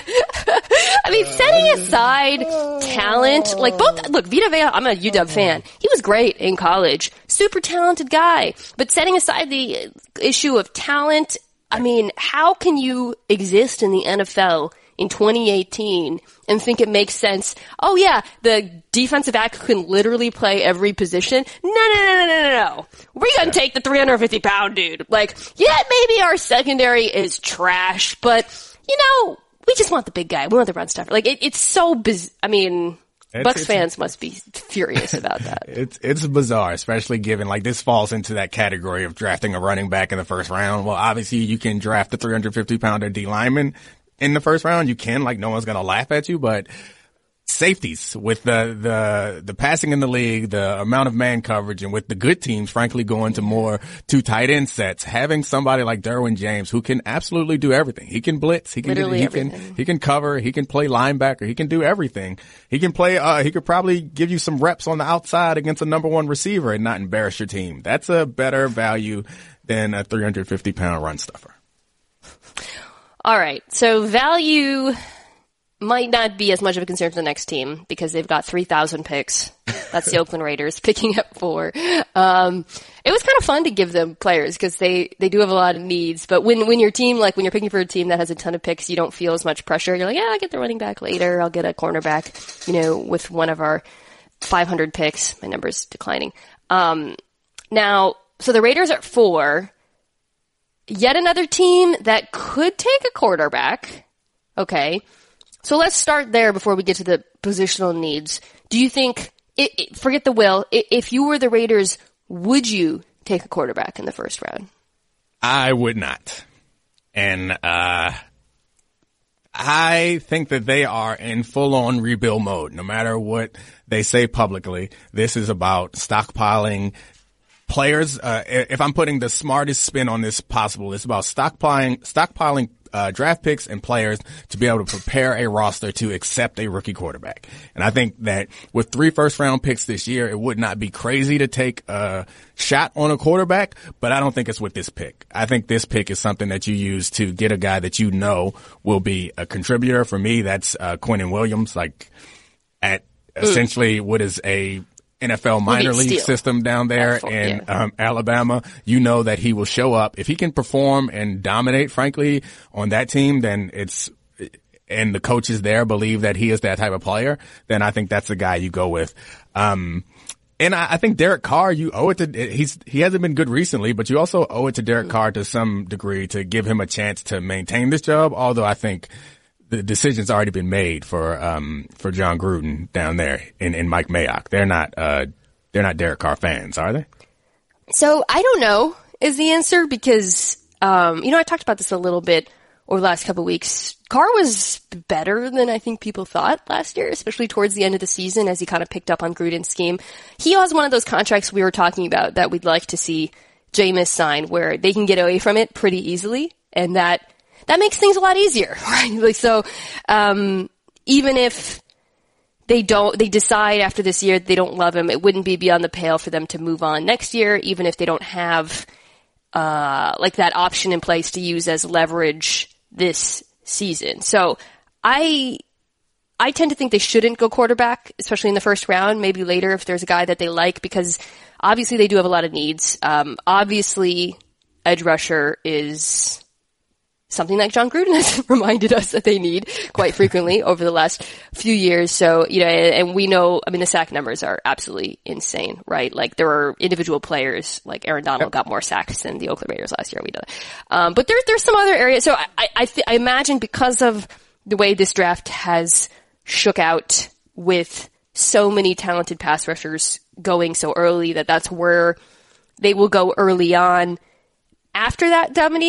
S1: I, I mean, setting aside talent, like both, look, Vita Vea, I'm a U W fan. He was great in college. Super talented guy. But setting aside the issue of talent, I mean, how can you exist in the N F L in twenty eighteen and think it makes sense? Oh yeah, the defensive back can literally play every position. No, no, no, no, no, no, no. We're gonna take the three hundred fifty pound dude. Like, yeah, maybe our secondary is trash, but you know, we just want the big guy. We want the run stuffer. Like, it, it's so biz- I mean, It's, Bucs it's, fans must be furious about that.
S2: It's it's bizarre, especially given like this falls into that category of drafting a running back in the first round. Well, obviously you can draft a three hundred fifty pounder D lineman in the first round. You can, like, no one's gonna laugh at you, but safeties with the the the passing in the league, the amount of man coverage, and with the good teams, frankly, going to more two tight end sets, having somebody like Derwin James who can absolutely do everything. He can blitz, he can
S1: Literally
S2: he
S1: everything.
S2: can he can cover, he can play linebacker, he can do everything. He can play. Uh, he could probably give you some reps on the outside against a number one receiver and not embarrass your team. That's a better value than a three hundred fifty pound run stuffer.
S1: All right, so value might not be as much of a concern for the next team because they've got three thousand picks. That's the Oakland Raiders picking up four. Um, it was kind of fun to give them players because they, they do have a lot of needs. But when, when your team, like when you're picking for a team that has a ton of picks, you don't feel as much pressure. You're like, yeah, I'll get the running back later. I'll get a cornerback, you know, with one of our five hundred picks. My number's declining. Um, now, so the Raiders are at four. Yet another team that could take a quarterback. Okay. So let's start there before we get to the positional needs. Do you think, it, it, forget the will, if you were the Raiders, would you take a quarterback in the first round?
S2: I would not. And, uh, I think that they are in full-on rebuild mode. No matter what they say publicly, this is about stockpiling players. Uh, if I'm putting the smartest spin on this possible, it's about stockpiling, stockpiling Uh, draft picks and players to be able to prepare a roster to accept a rookie quarterback. And I think that with three first round picks this year, it would not be crazy to take a shot on a quarterback, but I don't think it's with this pick. I think this pick is something that you use to get a guy that you know will be a contributor. For me, that's uh, Quinnen Williams, like at essentially what is a N F L minor league steal. system down there full, in yeah. um, Alabama. You know that he will show up. If he can perform and dominate, frankly, on that team, then it's, and the coaches there believe that he is that type of player, then I think that's the guy you go with. Um, and I, I think Derek Carr, you owe it to, he's, he hasn't been good recently, but you also owe it to Derek Carr to some degree to give him a chance to maintain this job, although I think the decision's already been made for, um, for John Gruden down there in, in Mike Mayock. They're not, uh, they're not Derek Carr fans, are they?
S1: So I don't know is the answer because, um, you know, I talked about this a little bit over the last couple of weeks. Carr was better than I think people thought last year, especially towards the end of the season as he kind of picked up on Gruden's scheme. He has one of those contracts we were talking about that we'd like to see Jameis sign where they can get away from it pretty easily and that That makes things a lot easier, right? Like, so, um, even if they don't, they decide after this year they don't love him, it wouldn't be beyond the pale for them to move on next year, even if they don't have, uh, like that option in place to use as leverage this season. So I, I tend to think they shouldn't go quarterback, especially in the first round, maybe later if there's a guy that they like, because obviously they do have a lot of needs. Um, obviously edge rusher is something like John Gruden has reminded us that they need quite frequently over the last few years. So, you know, and we know, I mean, the sack numbers are absolutely insane, right? Like there are individual players, like Aaron Donald got more sacks than the Oakland Raiders last year. We know that. Um, but there's, there's some other areas. So I, I, th- I imagine because of the way this draft has shook out with so many talented pass rushers going so early that that's where they will go early on. After that, Dominique,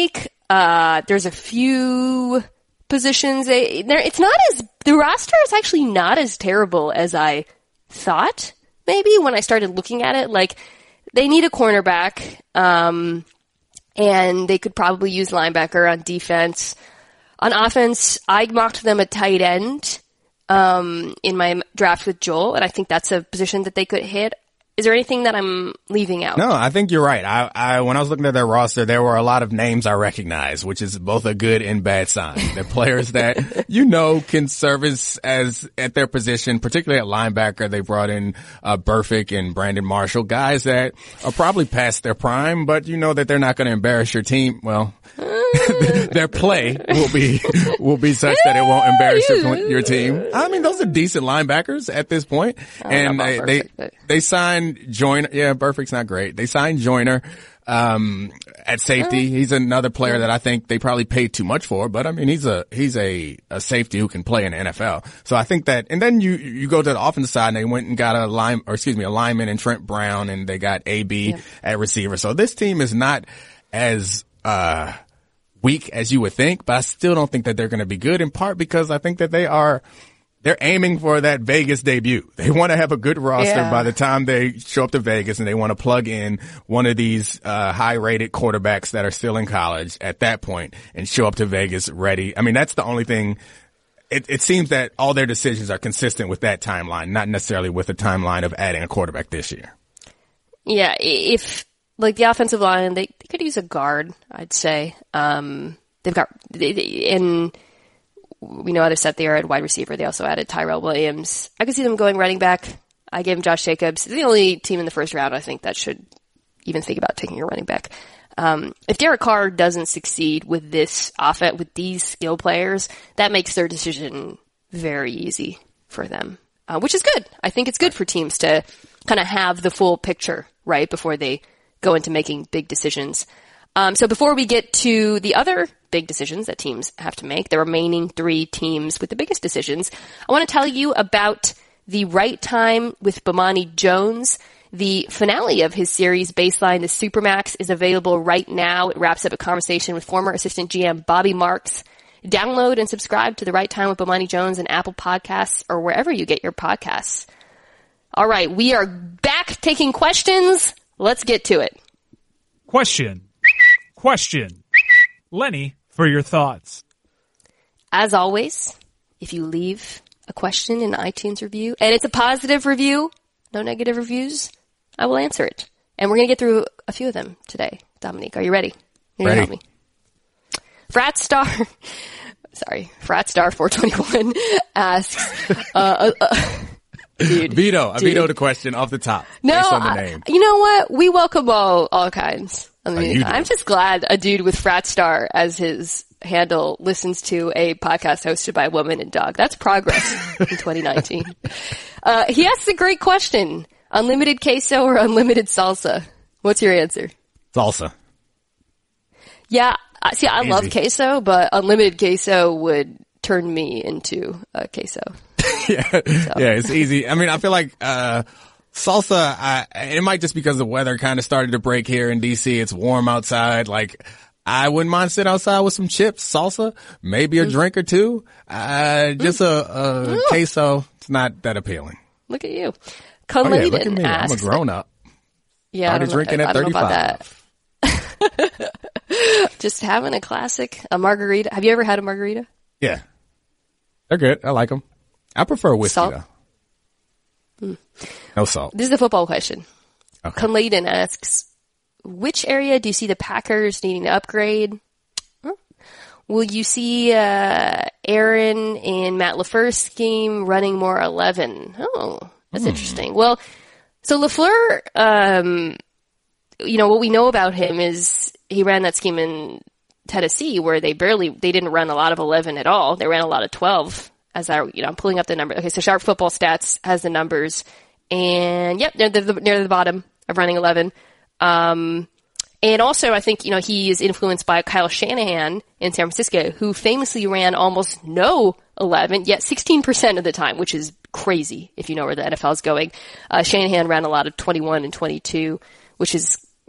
S1: Uh, there's a few positions. They, it's not as, the roster is actually not as terrible as I thought, maybe, when I started looking at it. Like, they need a cornerback, um, and they could probably use linebacker on defense. On offense, I mocked them a tight end, um, in my draft with Joel, and I think that's a position that they could hit. Is there anything that I'm leaving out?
S2: No, I think you're right. I, I, when I was looking at their roster, there were a lot of names I recognized, which is both a good and bad sign. They're players that, you know, can service as, at their position, particularly at linebacker. They brought in, uh, Burfict and Brandon Marshall, guys that are probably past their prime, but you know that they're not going to embarrass your team. Well, their play will be, will be such that it won't embarrass your, your team. I mean, those are decent linebackers at this point. And they, they, they signed Joyner. Yeah, Burfict's not great. They signed Joyner, um, at safety. He's another player that I think they probably paid too much for, but I mean, he's a, he's a, a safety who can play in the N F L. So I think that, and then you, you go to the offensive side and they went and got a line, or excuse me, a lineman in Trent Brown, and they got A B yeah. at receiver. So this team is not as, uh, weak as you would think, but I still don't think that they're going to be good, in part because I think that they are, they're aiming for that Vegas debut. They want to have a good roster yeah. by the time they show up to Vegas, and they want to plug in one of these, uh, high rated quarterbacks that are still in college at that point and show up to Vegas ready. I mean, that's the only thing. It, it seems that all their decisions are consistent with that timeline, not necessarily with the timeline of adding a quarterback this year.
S1: Yeah. If, like, the offensive line, they, they could use a guard, I'd say. Um, they've got, they, they, in, we know how they're set there at wide receiver. They also added Tyrell Williams. I could see them going running back. I gave him Josh Jacobs. They're the only team in the first round, I think, that should even think about taking a running back. Um, if Derek Carr doesn't succeed with this offense, with these skill players, that makes their decision very easy for them, uh, which is good. I think it's good for teams to kind of have the full picture, right, before they go into making big decisions. Um, so before we get to the other big decisions that teams have to make, the remaining three teams with the biggest decisions, I want to tell you about The Right Time with Bomani Jones. The finale of his series, Baseline, the Supermax, is available right now. It wraps up a conversation with former assistant G M Bobby Marks. Download and subscribe to The Right Time with Bomani Jones and Apple Podcasts or wherever you get your podcasts. All right, we are back taking questions. Let's get to it.
S3: Question. Question. Lenny, for your thoughts.
S1: As always, if you leave a question in the iTunes review, and it's a positive review, no negative reviews, I will answer it. And we're going to get through a few of them today. Dominique, are you ready? You're
S2: ready.
S1: Help me. Frat Star, sorry, Frat Star four twenty-one asks, uh, uh, uh Dude,
S2: veto. I
S1: dude.
S2: veto the question off the top.
S1: No,
S2: based on the
S1: I,
S2: name.
S1: You know what? We welcome all all kinds. I mean,
S2: oh,
S1: I'm just glad a dude with Frat Star as his handle listens to a podcast hosted by a woman and dog. That's progress in twenty nineteen. Uh, he asks a great question. Unlimited queso or unlimited salsa? What's your answer?
S2: Salsa.
S1: Yeah. See, I
S2: Easy.
S1: love queso, but unlimited queso would turn me into a queso.
S2: yeah, so. yeah, it's easy. I mean, I feel like uh salsa. I, it might just because the weather kind of started to break here in D C. It's warm outside. Like, I wouldn't mind sitting outside with some chips, salsa, maybe a mm. drink or two. Uh Just mm. a, a mm. queso. It's not that appealing.
S1: Look at you.
S2: Oh, yeah, look at me.
S1: Asks,
S2: I'm a grown up.
S1: Yeah,
S2: started drinking at thirty-five.
S1: Just having a classic, a margarita. Have you ever had a margarita?
S2: Yeah, they're good. I like them. I prefer whiskey,
S1: salt?
S2: though.
S1: Mm.
S2: No salt.
S1: This is a football question.
S2: Okay.
S1: Conlayden asks, which area do you see the Packers needing to upgrade? Huh? Will you see uh, Aaron in Matt LaFleur's scheme running more eleven? Oh, that's hmm. interesting. Well, so LaFleur, um, you know, what we know about him is he ran that scheme in Tennessee where they barely, they didn't run a lot of eleven at all. They ran a lot of twelve. As I, you know, I'm pulling up the number. Okay, so Sharp Football Stats has the numbers, and yep, near the near the bottom of running eleven. Um, and also, I think you know he is influenced by Kyle Shanahan in San Francisco, who famously ran almost no eleven, yet sixteen percent of the time, which is crazy if you know where the N F L is going. Uh, Shanahan ran a lot of twenty-one and twenty-two, which is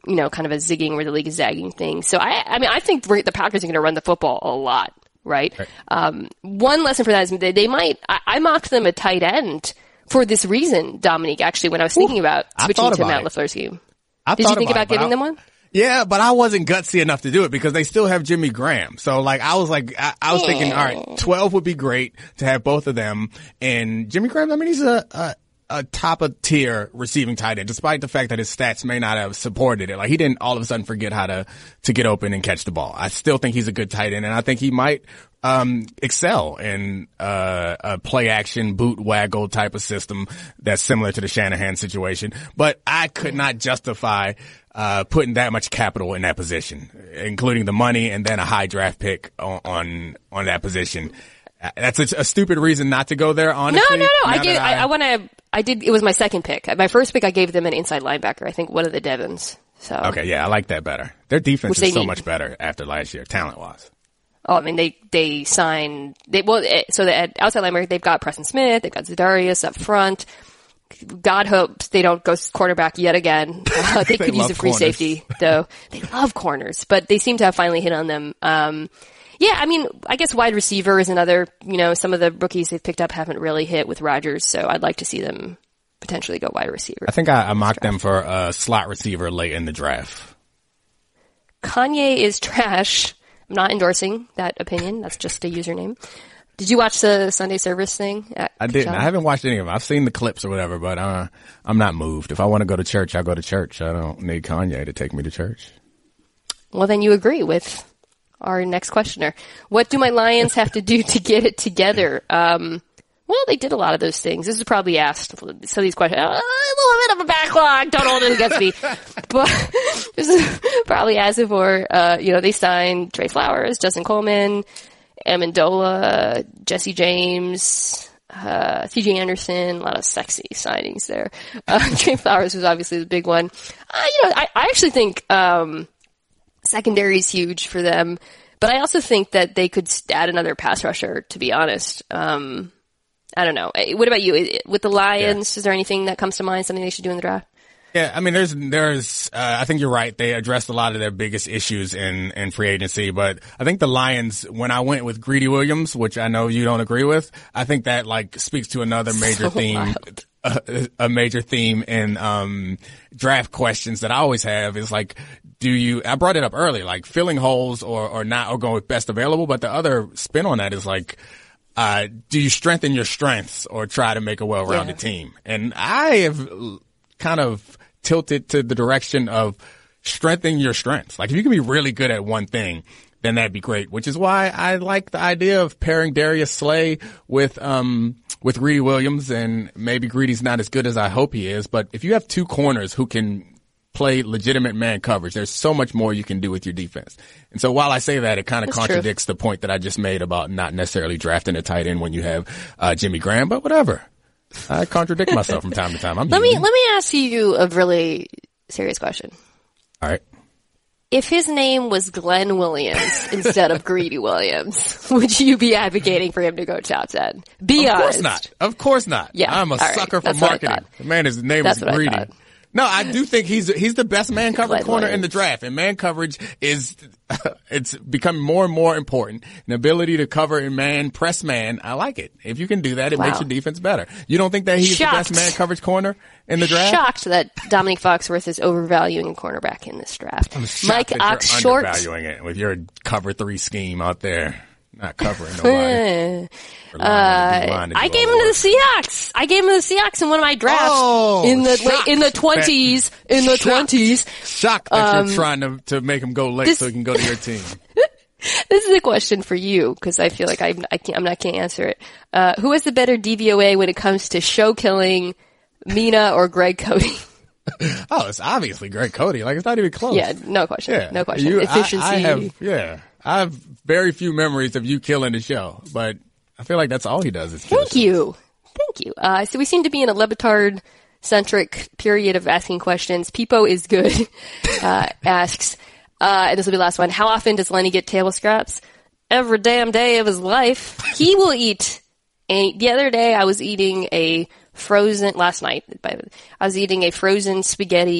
S1: you know, kind of a zigging where the league is zagging thing. So I, I mean, I think the Packers are going to run the football a lot, right? right. Um, one lesson for that is they, they might, I, I mocked them at tight end for this reason, Dominique, actually, when I was thinking Ooh, about switching to Matt LaFleur's scheme.
S2: I
S1: Did you think about,
S2: about
S1: giving
S2: I,
S1: them one?
S2: Yeah, but I wasn't gutsy enough to do it because they still have Jimmy Graham. So like, I was like, I, I was thinking, all right, twelve would be great to have both of them. And Jimmy Graham, I mean, he's a, a, a top of tier receiving tight end, despite the fact that his stats may not have supported it. Like, he didn't all of a sudden forget how to, to get open and catch the ball. I still think he's a good tight end, and I think he might, um, excel in, uh, a play action boot waggle type of system that's similar to the Shanahan situation. But I could not justify Uh, putting that much capital in that position, including the money and then a high draft pick on, on, on that position. Uh, that's a, a stupid reason not to go there, honestly.
S1: No, no, no. I gave, I, I want to, I did, it was my second pick. My first pick, I gave them an inside linebacker. I think one of the Devons. So.
S2: Okay. Yeah. I like that better. Their defense is so
S1: need.
S2: much better after last year, talent wise.
S1: Oh, I mean, they, they signed, they, well, so at outside linebacker, they've got Preston Smith, they've got Zadarius up front. God hopes they don't go quarterback yet again. Uh, they, they could use a free corners. Safety, though. They love corners, but they seem to have finally hit on them. Um, yeah, I mean, I guess wide receiver is another, you know, some of the rookies they've picked up haven't really hit with Rodgers, so I'd like to see them potentially go wide receiver.
S2: I think I, I mocked them for a slot receiver late in the draft.
S1: Kanye is trash. I'm not endorsing that opinion. That's just a username. Did you watch the Sunday service thing? At
S2: I didn't. I haven't watched any of them. I've seen the clips or whatever, but uh, I'm not moved. If I want to go to church, I'll go to church. I don't need Kanye to take me to church.
S1: Well, then you agree with our next questioner. What do my Lions have to do to get it together? Um, well, they did a lot of those things. This is probably asked. So these questions, uh, a little bit of a backlog. Don't hold it against me. But this is probably asked for, uh, you know, they signed Trey Flowers, Justin Coleman, Amendola, Jesse James, uh, C J Anderson, a lot of sexy signings there. Uh, Trey Flowers was obviously the big one. Uh, you know, I, I actually think, um, secondary is huge for them, but I also think that they could add another pass rusher, to be honest. Um, I don't know. What about you? With the Lions, yeah. Is there anything that comes to mind, something they should do in the draft?
S2: Yeah, I mean, there's, there's, uh, I think you're right. They addressed a lot of their biggest issues in, in free agency, but I think the Lions, when I went with Greedy Williams, which I know you don't agree with, I think that like speaks to another major so theme, a, a major theme in, um, draft questions that I always have is like, do you, I brought it up early, like filling holes or, or not, or going with best available, but the other spin on that is like, uh, do you strengthen your strengths or try to make a well-rounded yeah. team? And I have kind of tilted to the direction of strengthening your strengths. Like if you can be really good at one thing, then that'd be great, which is why I like the idea of pairing Darius Slay with, um, with Greedy Williams, and maybe Greedy's not as good as I hope he is, but if you have two corners who can play legitimate man coverage, there's so much more you can do with your defense. And so while I say that, it kind of contradicts true. the point that I just made about not necessarily drafting a tight end when you have, uh, Jimmy Graham, but whatever. I contradict myself from time to time. I'm
S1: let
S2: human.
S1: me let me ask you a really serious question.
S2: All right.
S1: If his name was Glenn Williams instead of Greedy Williams, would you be advocating for him to go top ten? Be
S2: of
S1: honest.
S2: Of course not. Of course not.
S1: Yeah.
S2: I'm a
S1: right.
S2: sucker for
S1: That's
S2: marketing. The man, his name
S1: That's
S2: is
S1: what
S2: Greedy.
S1: I thought.
S2: No, I do think he's he's the best man coverage
S1: Glenn
S2: corner
S1: Williams.
S2: in the draft, and man coverage is it's becoming more and more important. An ability to cover in man, press man, I like it. If you can do that, it
S1: wow.
S2: makes your defense better. You don't think that he's
S1: Shocked.
S2: the best man coverage corner in the draft?
S1: Shocked that Dominique Foxworth is overvaluing a cornerback in this draft.
S2: I'm shocked
S1: Mike
S2: that
S1: Ox
S2: you're
S1: Short
S2: undervaluing it with your cover three scheme out there. Not covering nobody.
S1: uh, I gave him to the Seahawks. I gave him to the Seahawks in one of my drafts
S2: oh,
S1: in the
S2: shocked.
S1: late, in the twenties. In the twenties,
S2: shocked that
S1: um,
S2: you're trying to to make him go late
S1: this,
S2: so he can go to your team.
S1: This is a question for you because I feel like I, I can't, I'm not can't answer it. Uh, who has the better D V O A when it comes to show killing, Mina or Greg Cody?
S2: Oh, it's obviously Greg Cody. Like it's not even close.
S1: Yeah, no question.
S2: Yeah.
S1: No question.
S2: You,
S1: Efficiency.
S2: I, I have, yeah. I have very few memories of you killing the show, but I feel like that's all he does is kill
S1: Thank you. Thank you. Uh, so we seem to be in a Levitard centric period of asking questions. Peepo is good, uh, asks, uh, and this will be the last one. How often does Lenny get table scraps? Every damn day of his life. He will eat. A, the other day I was eating a frozen, last night, by the way, I was eating a frozen spaghetti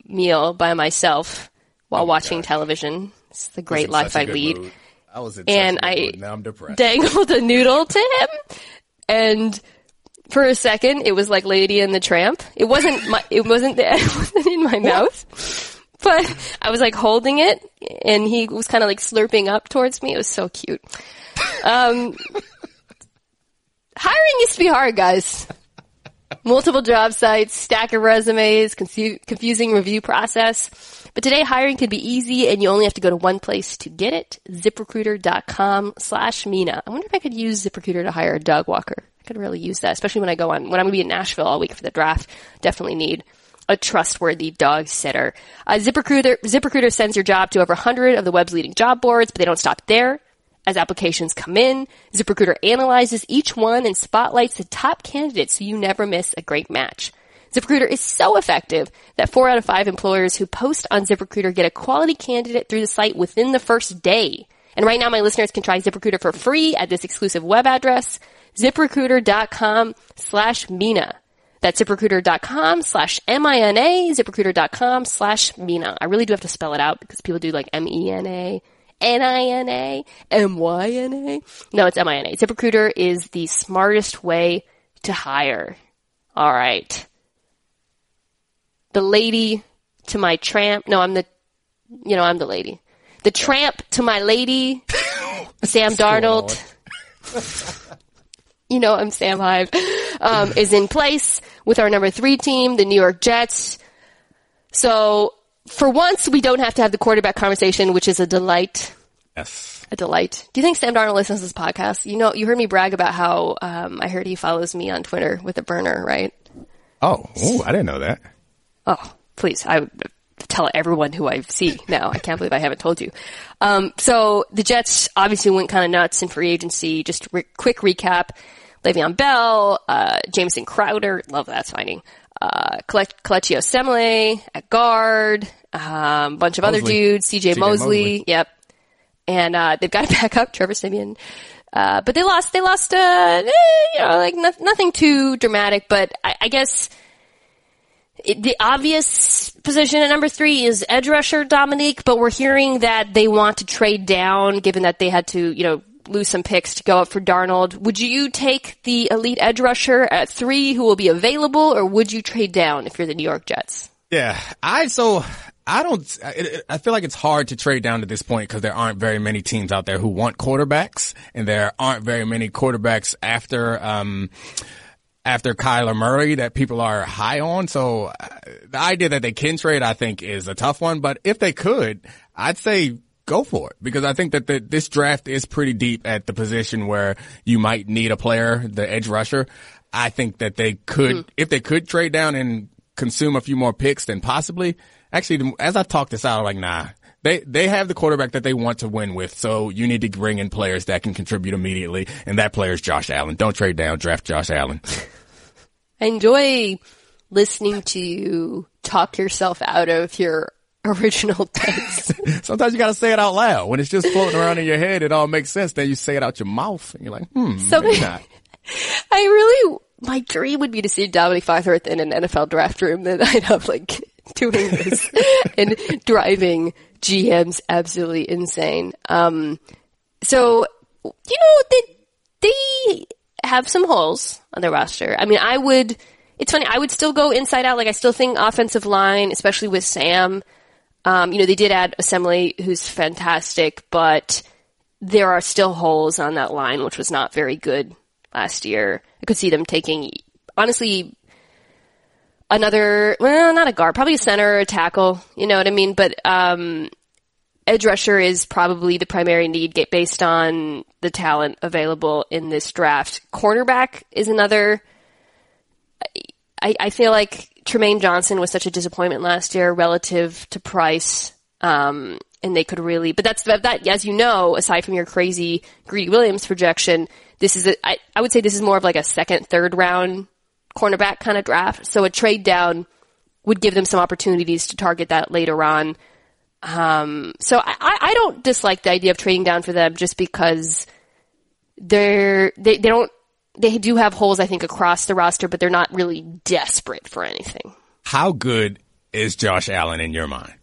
S1: meal by myself while
S2: oh
S1: watching
S2: God.
S1: television. It's the great
S2: I
S1: life I lead.
S2: Mood. I was in
S1: and
S2: such a good
S1: I
S2: mood. Now I'm depressed.
S1: dangled a noodle to him, and for a second, it was like Lady and the Tramp. It wasn't my, it wasn't there. It wasn't in my mouth, but I was like holding it, and he was kind of like slurping up towards me. It was so cute. Um, hiring used to be hard, guys. Multiple job sites, stack of resumes, confu- confusing review process. But today hiring can be easy and you only have to go to one place to get it. ZipRecruiter.com slash Mina. I wonder if I could use ZipRecruiter to hire a dog walker. I could really use that, especially when I go on, when I'm going to be in Nashville all week for the draft. Definitely need a trustworthy dog sitter. Uh, ZipRecruiter, ZipRecruiter sends your job to over one hundred of the web's leading job boards, but they don't stop there. As applications come in, ZipRecruiter analyzes each one and spotlights the top candidates so you never miss a great match. ZipRecruiter is so effective that four out of five employers who post on ZipRecruiter get a quality candidate through the site within the first day. And right now my listeners can try ZipRecruiter for free at this exclusive web address, ZipRecruiter.com slash Mina. That's ZipRecruiter.com slash M-I-N-A, ZipRecruiter.com slash Mina. I really do have to spell it out because people do like M E N A. N I N A, M Y N A. No, it's M I N A. ZipRecruiter is the smartest way to hire. All right. The lady to my tramp. No, I'm the, you know, I'm the lady. The tramp to my lady, Sam Darnold. You know, I'm Sam Hive, um, is in place with our number three team, the New York Jets. So, for once, we don't have to have the quarterback conversation, which is a delight.
S2: Yes.
S1: A delight. Do you think Sam Darnold listens to this podcast? You know, you heard me brag about how um, I heard he follows me on Twitter with a burner, right?
S2: Oh, ooh, I didn't know that.
S1: Oh, please. I would tell everyone who I see now. I can't believe I haven't told you. Um, so the Jets obviously went kind of nuts in free agency. Just re- quick recap. Le'Veon Bell, uh, Jameson Crowder. Love that signing. Uh, Kelechi Osemele at guard, um, bunch of Mosley. Other dudes, C J Mosley, Mosley, yep. And, uh, they've got to back up Trevor Siemian. Uh, but they lost, they lost, uh, eh, you know, like no, nothing too dramatic, but I, I guess it, the obvious position at number three is edge rusher Dominique, but we're hearing that they want to trade down given that they had to, you know, lose some picks to go up for Darnold. Would you take the elite edge rusher at three who will be available, or would you trade down if you're the New York Jets?
S2: Yeah, I, so, I don't, I, I feel like it's hard to trade down to this point because there aren't very many teams out there who want quarterbacks, and there aren't very many quarterbacks after, um, after Kyler Murray that people are high on. So uh, the idea that they can trade, I think, is a tough one, but if they could, I'd say go for it, because I think that the, this draft is pretty deep at the position where you might need a player, the edge rusher. I think that they could, mm. if they could trade down and consume a few more picks, then possibly. Actually, as I've talked this out, I'm like, nah, they, they have the quarterback that they want to win with. So you need to bring in players that can contribute immediately. And that player is Josh Allen. Don't trade down, draft Josh Allen.
S1: I enjoy listening to you talk yourself out of your original text.
S2: Sometimes you gotta say it out loud. When it's just floating around in your head, it all makes sense. Then you say it out your mouth and you're like, hmm,
S1: so
S2: maybe not.
S1: I really, my dream would be to see Dominique Foxworth in an N F L draft room that I'd have like doing this and driving G Ms absolutely insane. Um, so, you know, they, they have some holes on their roster. I mean, I would, it's funny, I would still go inside out. Like, I still think offensive line, especially with Sam, Um, you know, they did add Osemele, who's fantastic, but there are still holes on that line, which was not very good last year. I could see them taking, honestly, another, well, not a guard, probably a center or a tackle, you know what I mean? But, um, edge rusher is probably the primary need based on the talent available in this draft. Cornerback is another, I, I feel like Tremaine Johnson was such a disappointment last year relative to price, um, and they could really, but that's, that, as you know, aside from your crazy Greedy Williams projection, this is, a, I, I would say this is more of like a second, third round cornerback kind of draft. So a trade down would give them some opportunities to target that later on. Um, so I, I don't dislike the idea of trading down for them just because they're, they, they don't, they do have holes, I think, across the roster, but they're not really desperate for anything.
S2: How good is Josh Allen in your mind?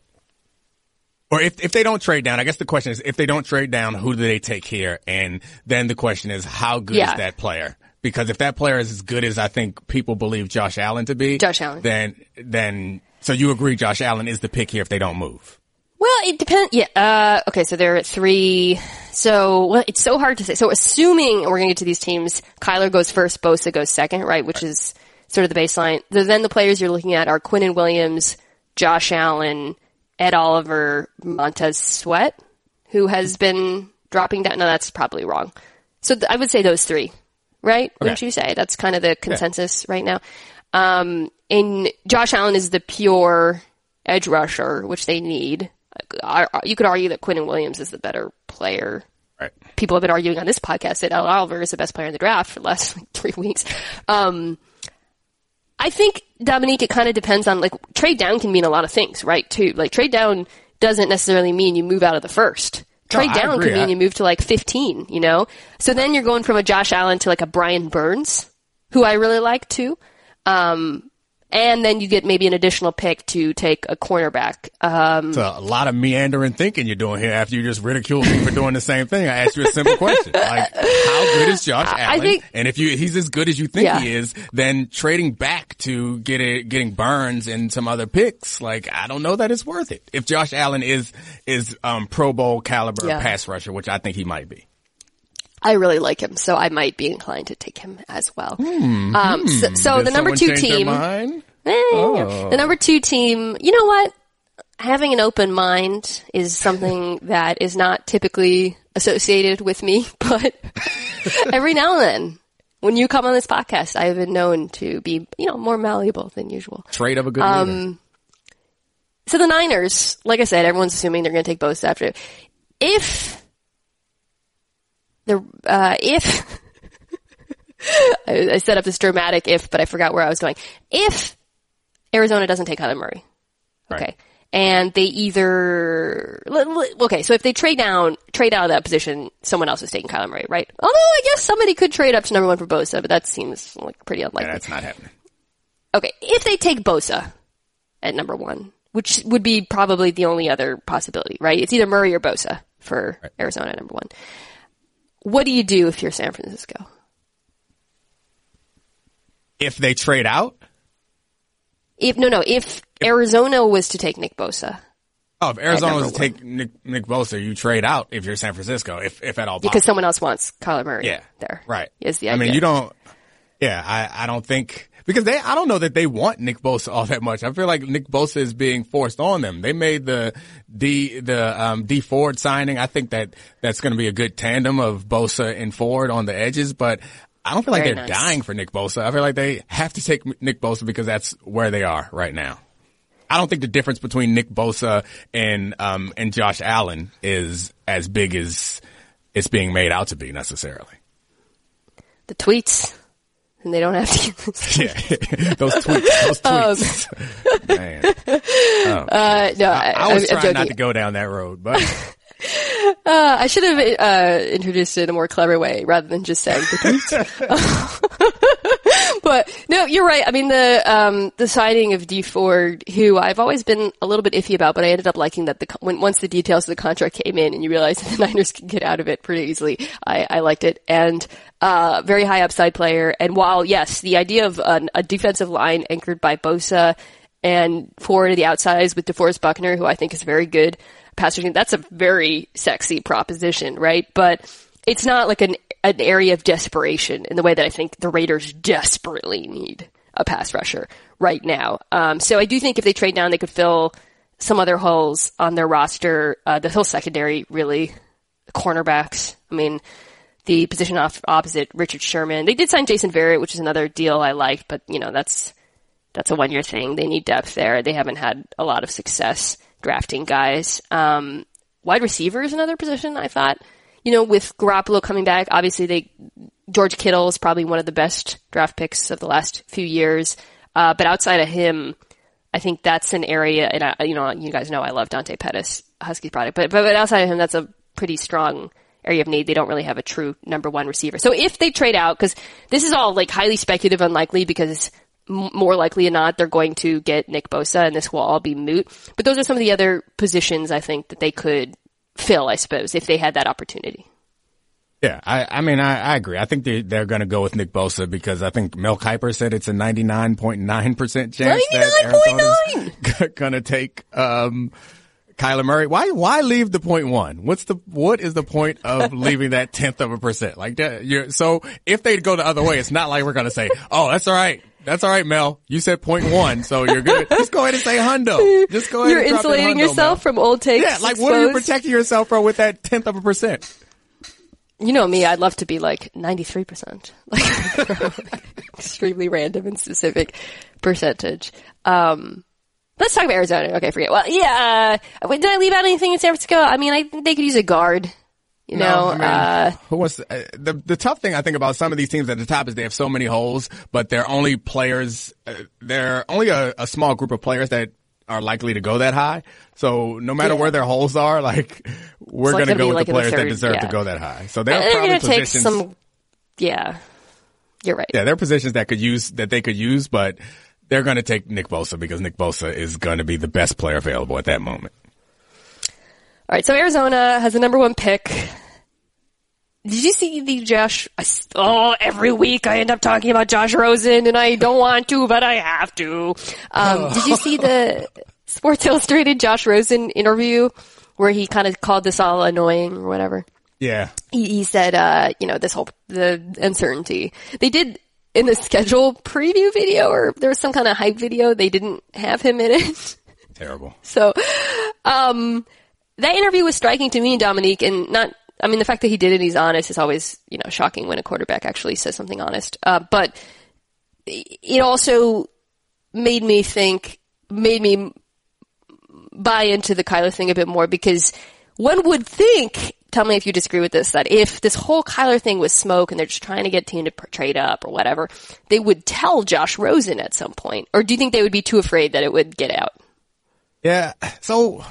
S2: Or if if they don't trade down, I guess the question is, if they don't trade down, who do they take here? And then the question is, how good
S1: yeah.
S2: is that player? Because if that player is as good as I think people believe Josh Allen to be,
S1: Josh Allen.
S2: then then so you agree Josh Allen is the pick here if they don't move?
S1: Well, it depends. Yeah. Uh, okay. So they're at three. So well, it's so hard to say. So assuming we're going to get to these teams, Kyler goes first, Bosa goes second, right? Which right. is sort of the baseline. Then the players you're looking at are Quinnen Williams, Josh Allen, Ed Oliver, Montez Sweat, who has been dropping down. No, that's probably wrong. So th- I would say those three, right? Okay. Wouldn't you say? That's kind of the consensus yeah. right now. Um, and Josh Allen is the pure edge rusher, which they need. You could argue that Quinnen Williams is the better player.
S2: Right.
S1: People have been arguing on this podcast that Ed Oliver is the best player in the draft for the last like, three weeks. Um, I think, Dominique, it kind of depends on, like, trade down can mean a lot of things, right, too. Like, trade down doesn't necessarily mean you move out of the first. Trade no, down can mean I... you move to, like, fifteen, you know? So then you're going from a Josh Allen to, like, a Brian Burns, who I really like, too. Um, and then you get maybe an additional pick to take a cornerback. Um,
S2: it's a lot of meandering thinking you're doing here after you just ridiculed me for doing the same thing. I asked you a simple question. Like, how good is Josh Allen? I think, and if you, he's as good as you think yeah. he is, then trading back to get it, getting Burns and some other picks, like, I don't know that it's worth it. If Josh Allen is, is, um, Pro Bowl caliber yeah. pass rusher, which I think he might be.
S1: I really like him, so I might be inclined to take him as well.
S2: Hmm,
S1: um, so, so the number two team, eh, oh. the number two team, you know what? Having an open mind is something that is not typically associated with me, but every now and then, when you come on this podcast, I have been known to be, you know, more malleable than usual.
S2: Trait of a good
S1: um,
S2: leader.
S1: So the Niners, like I said, everyone's assuming they're going to take Bosa after. If The, uh, if, I, I set up this dramatic if, but I forgot where I was going. If Arizona doesn't take Kyler Murray, okay,
S2: right.
S1: and they either, okay, so if they trade down, trade out of that position, someone else is taking Kyler Murray, right? Although I guess somebody could trade up to number one for Bosa, but that seems like pretty unlikely.
S2: Yeah, that's not happening.
S1: Okay, if they take Bosa at number one, which would be probably the only other possibility, right? It's either Murray or Bosa for right. Arizona at number one. What do you do if you're San Francisco?
S2: If they trade out?
S1: If no, no. If, if Arizona was to take Nick Bosa.
S2: Oh, if Arizona was to one. take Nick, Nick Bosa, you trade out if you're San Francisco, if if at all possible.
S1: Because someone else wants Kyler Murray
S2: yeah,
S1: there.
S2: Right.
S1: Is the
S2: I
S1: idea.
S2: mean, you don't, yeah, I, I don't think, because they, I don't know that they want Nick Bosa all that much. I feel like Nick Bosa is being forced on them. They made the D, the, um, D Ford signing. I think that that's going to be a good tandem of Bosa and Ford on the edges, but I don't feel like
S1: Very
S2: they're
S1: nice.
S2: dying for Nick Bosa. I feel like they have to take Nick Bosa because that's where they are right now. I don't think the difference between Nick Bosa and, um, and Josh Allen is as big as it's being made out to be necessarily.
S1: The tweets. And they don't have to use
S2: Yeah, those tweets, those tweets. Um, Man. Oh,
S1: uh, no, I,
S2: I, I was
S1: I'm,
S2: trying
S1: I'm joking.
S2: not to go down that road, but.
S1: Uh, I should have, uh, introduced it in a more clever way rather than just saying the tweets. But no, you're right. I mean, the, um, the signing of D Ford, who I've always been a little bit iffy about, but I ended up liking that the, when, once the details of the contract came in and you realize that the Niners can get out of it pretty easily, I, I liked it. And, uh, very high upside player. And while, yes, the idea of an, a defensive line anchored by Bosa and Ford to the outsides with DeForest Buckner, who I think is very good, passer team, that's a very sexy proposition, right? But it's not like an an area of desperation in the way that I think the Raiders desperately need a pass rusher right now. Um, so I do think if they trade down, they could fill some other holes on their roster. Uh, the whole secondary, really, the cornerbacks. I mean, the position off opposite Richard Sherman. They did sign Jason Verrett, which is another deal I liked, but you know that's that's a one year thing. They need depth there. They haven't had a lot of success drafting guys. Um, wide receiver is another position I thought, you know, with Garoppolo coming back, obviously they, George Kittle is probably one of the best draft picks of the last few years. Uh, but outside of him, I think that's an area, and I, you know, you guys know I love Dante Pettis, Husky product, but, but, but outside of him, that's a pretty strong area of need. They don't really have a true number one receiver. So if they trade out, cause this is all like highly speculative, unlikely, because m- more likely than not, they're going to get Nick Bosa, and this will all be moot. But those are some of the other positions I think that they could fill, I suppose, if they had that opportunity.
S2: Yeah, I, I mean, I, I agree. I think they, they're going to go with Nick Bosa because I think Mel Kiper said it's a ninety-nine point nine percent chance that Arizona's going to take um Kyler Murray. Why why leave the point one? What's the what is the point of leaving that tenth of a percent? Like that, you're, so if they go the other way, it's not like we're going to say, "Oh, that's all right. That's all right, Mel. You said point one, so you're good." Just go ahead and say hundo. Just go ahead.
S1: You're
S2: and drop
S1: insulating
S2: hundo,
S1: yourself
S2: Mel.
S1: from old takes.
S2: Yeah, like
S1: exposed.
S2: What are you protecting yourself from with that tenth of a percent?
S1: You know me, I'd love to be like ninety-three percent. Like, extremely random and specific percentage. Um, let's talk about Arizona. Okay, forget. Well, yeah, uh, did I leave out anything in San Francisco? I mean, I think they could use a guard. You know,
S2: no, I mean,
S1: uh,
S2: who wants to, uh, the the tough thing I think about some of these teams at the top is they have so many holes, but they're only players. Uh, they're only a, a small group of players that are likely to go that high. So no matter
S1: yeah.
S2: where their holes are, like we're
S1: like
S2: going to go with
S1: like
S2: the players
S1: the third,
S2: that deserve
S1: yeah.
S2: to go that high. So they're,
S1: they're
S2: probably
S1: going to take
S2: positions.
S1: some. Yeah, you're right.
S2: Yeah, they're positions that could use that they could use, but they're going to take Nick Bosa because Nick Bosa is going to be the best player available at that moment.
S1: All right, so Arizona has the number one pick. Did you see the Josh? Oh, every week I end up talking about Josh Rosen, and I don't want to, but I have to. Um, did you see the Sports Illustrated Josh Rosen interview where he kind of called this all annoying or whatever?
S2: Yeah.
S1: He, he said, uh, you know, this whole, the uncertainty. They did, in the schedule preview video, or there was some kind of hype video, they didn't have him in it.
S2: Terrible.
S1: So, um, that interview was striking to me, Dominique, and not, I mean, the fact that he did it, he's honest, is always, you know, shocking when a quarterback actually says something honest. Uh, but it also made me think, made me buy into the Kyler thing a bit more, because one would think, tell me if you disagree with this, that if this whole Kyler thing was smoke and they're just trying to get a team to trade up or whatever, they would tell Josh Rosen at some point. Or do you think they would be too afraid that it would get out?
S2: Yeah, so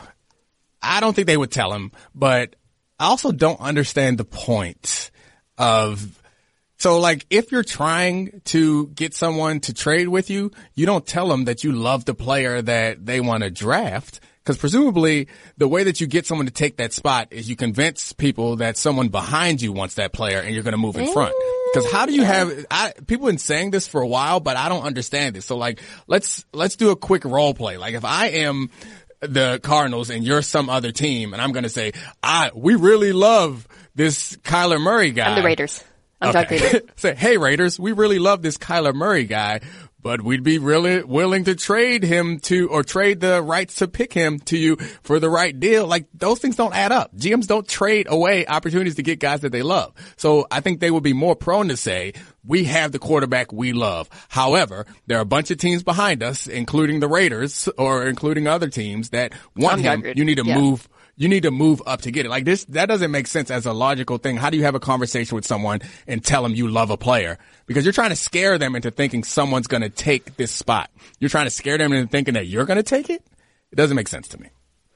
S2: I don't think they would tell him, but I also don't understand the point of, so like if you're trying to get someone to trade with you, you don't tell them that you love the player that they want to draft. Because presumably the way that you get someone to take that spot is you convince people that someone behind you wants that player and you're going to move in front. Because how do you have, I, people have been saying this for a while, but I don't understand it. So like, let's, let's do a quick role play. Like if I am the Cardinals and you're some other team and I'm going to say, I, we really love this Kyler Murray guy.
S1: I'm the Raiders. I'm
S2: okay.
S1: Doug Raiders.
S2: Say, hey Raiders, we really love this Kyler Murray guy, but we'd be really willing to trade him to, or trade the rights to pick him to you for the right deal. Like those things don't add up. G Ms don't trade away opportunities to get guys that they love. So I think they would be more prone to say, we have the quarterback we love. However, there are a bunch of teams behind us, including the Raiders or including other teams that want him. You need to
S1: yeah.
S2: move You need to move up to get it. Like this, that doesn't make sense as a logical thing. How do you have a conversation with someone and tell them you love a player? Because you're trying to scare them into thinking someone's going to take this spot. You're trying to scare them into thinking that you're going to take it? It doesn't make sense to me.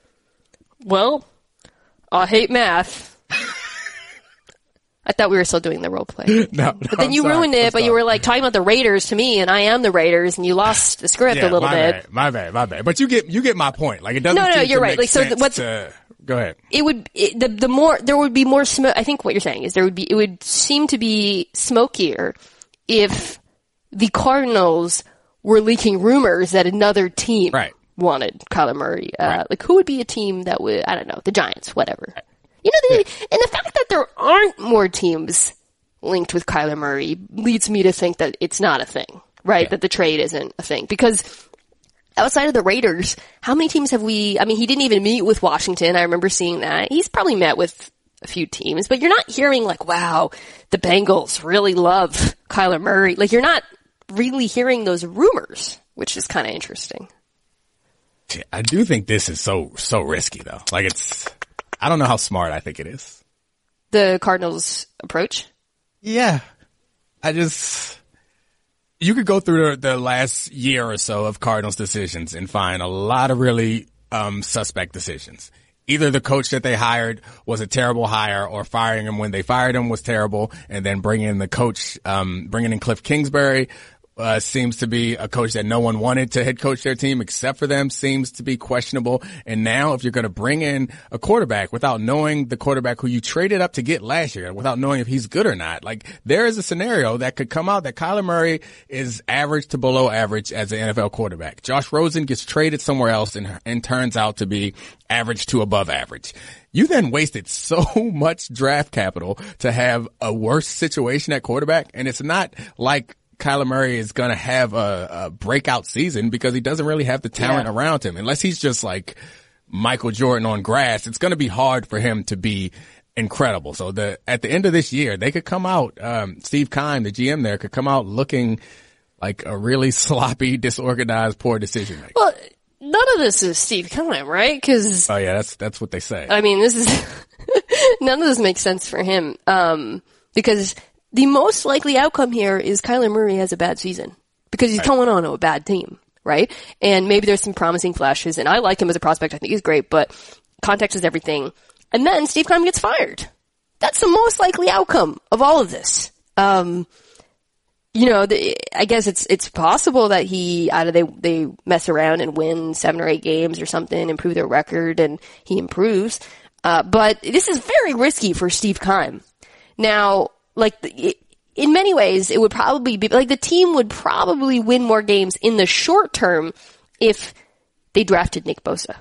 S1: Well, I hate math. I thought we were still doing the role play.
S2: No, no
S1: but then
S2: I'm
S1: you
S2: sorry.
S1: ruined it,
S2: I'm
S1: but
S2: sorry.
S1: you were like talking about the Raiders to me, and I am the Raiders, and you lost the script
S2: Yeah,
S1: a little
S2: my
S1: bit.
S2: Bad, my bad, my bad. But you get, you get my point. Like it doesn't
S1: No, no,
S2: seem
S1: you're
S2: to
S1: right.
S2: make
S1: Like, so
S2: sense
S1: what's-
S2: to, go ahead.
S1: It would, it, the, the more, there would be more smoke. I think what you're saying is there would be, it would seem to be smokier if the Cardinals were leaking rumors that another team
S2: Right.
S1: wanted Kyler Murray. Uh,
S2: Right.
S1: like who would be a team that would, I don't know, the Giants, whatever. You know, the, and the fact that there aren't more teams linked with Kyler Murray leads me to think that it's not a thing, right?
S2: Yeah.
S1: That the trade isn't a thing. Because outside of the Raiders, how many teams have we, I mean, he didn't even meet with Washington. I remember seeing that. He's probably met with a few teams, but you're not hearing like, wow, the Bengals really love Kyler Murray. Like, you're not really hearing those rumors, which is kind of interesting.
S2: I do think this is so, so risky though. Like it's, I don't know how smart I think it is.
S1: The Cardinals' approach?
S2: Yeah. I just, you could go through the, the last year or so of Cardinals decisions and find a lot of really, um, suspect decisions. Either the coach that they hired was a terrible hire, or firing him when they fired him was terrible, and then bringing in the coach, um, bringing in Cliff Kingsbury uh, seems to be a coach that no one wanted to head coach their team except for them, seems to be questionable. And now if you're going to bring in a quarterback without knowing the quarterback who you traded up to get last year, without knowing if he's good or not, like there is a scenario that could come out that Kyler Murray is average to below average as an N F L quarterback. Josh Rosen gets traded somewhere else and, and turns out to be average to above average. You then wasted so much draft capital to have a worse situation at quarterback. And it's not like Kyler Murray is going to have a, a breakout season because he doesn't really have the talent yeah. around him. Unless he's just like Michael Jordan on grass, it's going to be hard for him to be incredible. So the, at the end of this year, they could come out, um, Steve Keim, the G M there, could come out looking like a really sloppy, disorganized, poor decision maker.
S1: Well, none of this is Steve Keim, right? Cause.
S2: Oh yeah, that's, that's what they say.
S1: I mean, this is, none of this makes sense for him. Um, because the most likely outcome here is Kyler Murray has a bad season because he's right. coming on to a bad team, right? And maybe there's some promising flashes, and I like him as a prospect. I think he's great, but context is everything. And then Steve Keim gets fired. That's the most likely outcome of all of this. Um, you know, the, I guess it's it's possible that he out of they they mess around and win seven or eight games or something, improve their record, and he improves. Uh, but this is very risky for Steve Keim. Now, like, in many ways, it would probably be, like, the team would probably win more games in the short term if they drafted Nick Bosa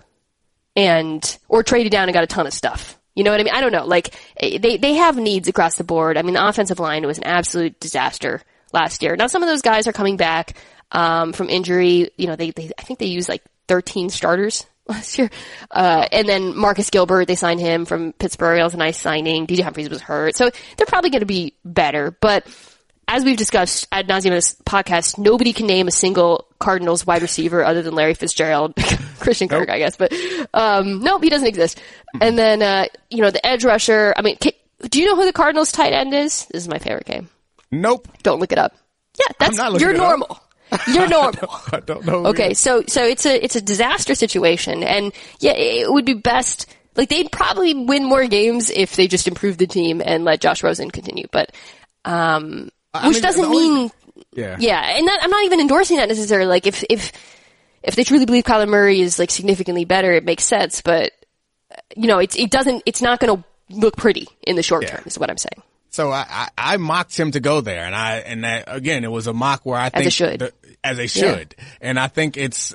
S1: and, or traded down and got a ton of stuff. You know what I mean? I don't know. Like, they, they have needs across the board. I mean, the offensive line was an absolute disaster last year. Now, some of those guys are coming back, um, from injury. You know, they, they, I think they used like thirteen starters last year. Uh, and then Marcus Gilbert, they signed him from Pittsburgh. That was a nice signing. D J Humphries was hurt. So they're probably going to be better. But as we've discussed ad nauseum in this podcast, nobody can name a single Cardinals wide receiver other than Larry Fitzgerald, Christian Kirk, nope. I guess. But, um, nope, he doesn't exist. And then, uh, you know, the edge rusher. I mean, can, do you know who the Cardinals tight end is? This is my favorite game.
S2: Nope.
S1: Don't look it up. Yeah, that's, you're normal. Up. You're normal.
S2: I don't know.
S1: Okay, either. so so it's a it's a disaster situation, and yeah, it would be best. Like, they'd probably win more games if they just improved the team and let Josh Rosen continue. But um, I which mean, doesn't only, mean
S2: yeah,
S1: yeah. And that, I'm not even endorsing that necessarily. Like, if if if they truly believe Kyler Murray is like significantly better, it makes sense. But you know, it's it doesn't. It's not going to look pretty in the short yeah. term. Is what I'm saying.
S2: So I, I, I mocked him to go there, and I, and that, again, it was a mock where I think,
S1: as it should,
S2: the, as they should, yeah. and I think it's,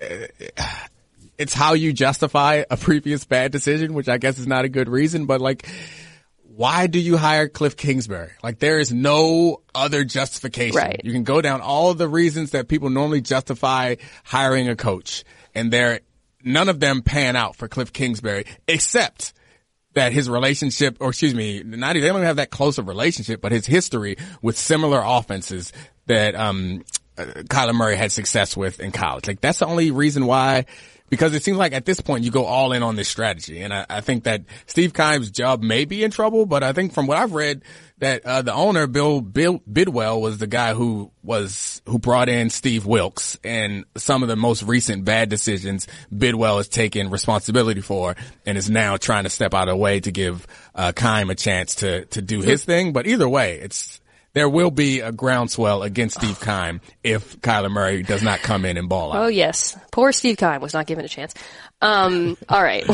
S2: it's how you justify a previous bad decision, which I guess is not a good reason, but like, why do you hire Cliff Kingsbury? Like, there is no other justification.
S1: Right.
S2: You can go down all the reasons that people normally justify hiring a coach, and there, none of them pan out for Cliff Kingsbury, except that his relationship, or excuse me, not even, they don't even have that close of relationship, but his history with similar offenses that, um, uh, Kyler Murray had success with in college. Like, that's the only reason why, because it seems like at this point you go all in on this strategy. And I, I think that Steve Keim's job may be in trouble, but I think from what I've read that, uh, the owner, Bill, Bill Bidwell, was the guy who was, who brought in Steve Wilks, and some of the most recent bad decisions Bidwell has taken responsibility for and is now trying to step out of the way to give, uh, Keim a chance to, to do his thing. But either way, it's, there will be a groundswell against Steve Keim if Kyler Murray does not come in and ball out.
S1: Oh, yes. Poor Steve Keim was not given a chance. Um, all right.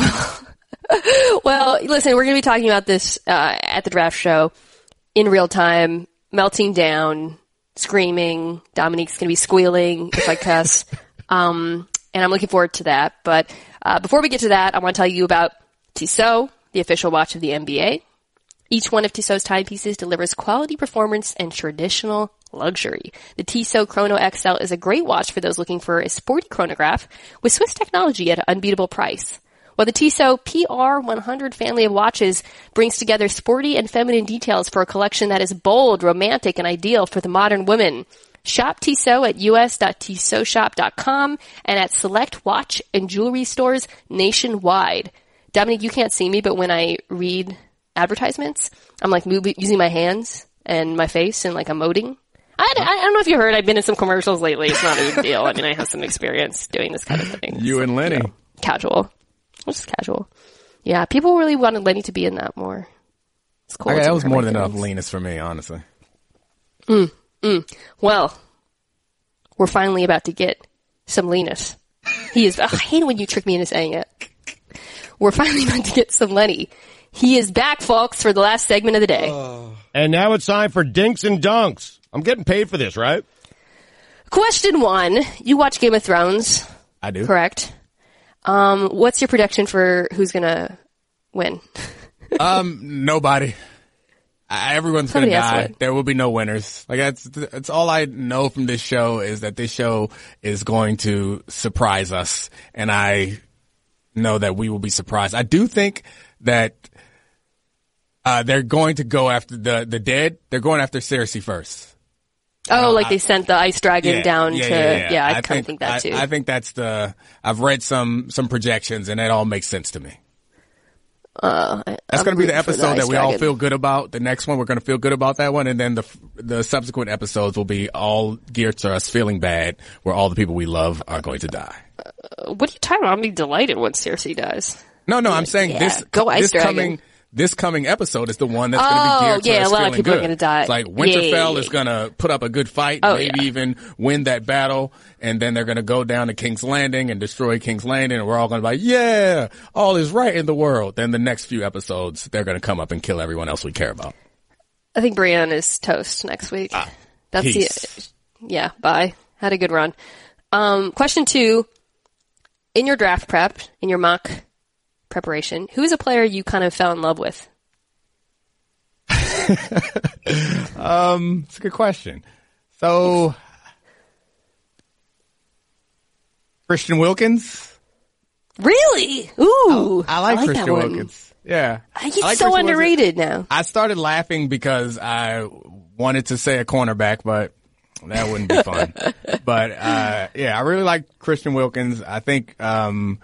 S1: Well, listen, we're going to be talking about this uh, at the draft show in real time, melting down, screaming. Dominique's going to be squealing if I cuss. um, and I'm looking forward to that. But uh, before we get to that, I want to tell you about Tissot, the official watch of the N B A. Each one of Tissot's timepieces delivers quality performance and traditional luxury. The Tissot Chrono X L is a great watch for those looking for a sporty chronograph with Swiss technology at an unbeatable price. While the Tissot P R one hundred family of watches brings together sporty and feminine details for a collection that is bold, romantic, and ideal for the modern woman. Shop Tissot at u s dot tissot shop dot com and at select watch and jewelry stores nationwide. Dominique, you can't see me, but when I read advertisements, I'm like moving, using my hands and my face and like emoting. I, I, I don't know if you heard, I've been in some commercials lately. It's not a big deal. I mean, I have some experience doing this kind of thing.
S2: You so, and Lenny. You know,
S1: casual. Just casual. Yeah, people really wanted Lenny to be in that more. It's cool.
S2: Okay, that was more than enough leanness for me, honestly.
S1: Mm, mm. Well, we're finally about to get some Linus. He is, ugh, I hate it when you trick me into saying it. We're finally about to get some Lenny. He is back, folks, for the last segment of the day.
S4: Uh, and now it's time for Dinks and Dunks. I'm getting paid for this, right?
S1: Question one. You watch Game of Thrones.
S2: I do.
S1: Correct. Um, what's your prediction for who's going to win?
S2: um, nobody. I, everyone's going to die. There will be no winners. Like that's, that's all I know from this show is that this show is going to surprise us. And I know that we will be surprised. I do think that, uh, they're going to go after the, the dead. They're going after Cersei first.
S1: Oh,
S2: uh,
S1: like
S2: I,
S1: they sent the ice dragon
S2: yeah,
S1: down
S2: yeah,
S1: to,
S2: yeah, yeah.
S1: yeah I,
S2: I
S1: kind of think that too.
S2: I, I think that's the, I've read some, some projections and that all makes sense to me.
S1: Uh,
S2: That's going to be the episode
S1: the
S2: that we
S1: dragon.
S2: all feel good about. The next one, we're going to feel good about that one. And then the, the subsequent episodes will be all geared to us feeling bad where all the people we love are going to die.
S1: Uh, what are you talking about? I'll be delighted when Cersei dies.
S2: No, no, I'm saying
S1: yeah.
S2: this,
S1: Go Ice
S2: this
S1: Dragon.
S2: coming, this coming episode is the one that's
S1: oh,
S2: going to be geared to
S1: yeah,
S2: us
S1: a lot
S2: feeling
S1: of people
S2: good.
S1: are going to die.
S2: It's like Winterfell
S1: yeah, yeah, yeah.
S2: is going to put up a good fight,
S1: oh,
S2: maybe
S1: yeah.
S2: even win that battle, and then they're going to go down to King's Landing and destroy King's Landing, and we're all going to be like, yeah, all is right in the world. Then the next few episodes, they're going to come up and kill everyone else we care about.
S1: I think Brienne is toast next week.
S2: Ah,
S1: That's
S2: peace.
S1: the, yeah, bye. Had a good run. Um, question two, in your draft prep, in your mock preparation, who is a player you kind of fell in love with?
S2: um, it's a good question. So, Christian Wilkins.
S1: Really? Ooh,
S2: I, I like,
S1: I like
S2: Christian
S1: that one.
S2: Wilkins. Yeah,
S1: He's
S2: I like
S1: so
S2: Christian
S1: underrated
S2: Wilkins.
S1: now.
S2: I started laughing because I wanted to say a cornerback, but that wouldn't be fun. But uh yeah, I really like Christian Wilkins. I think um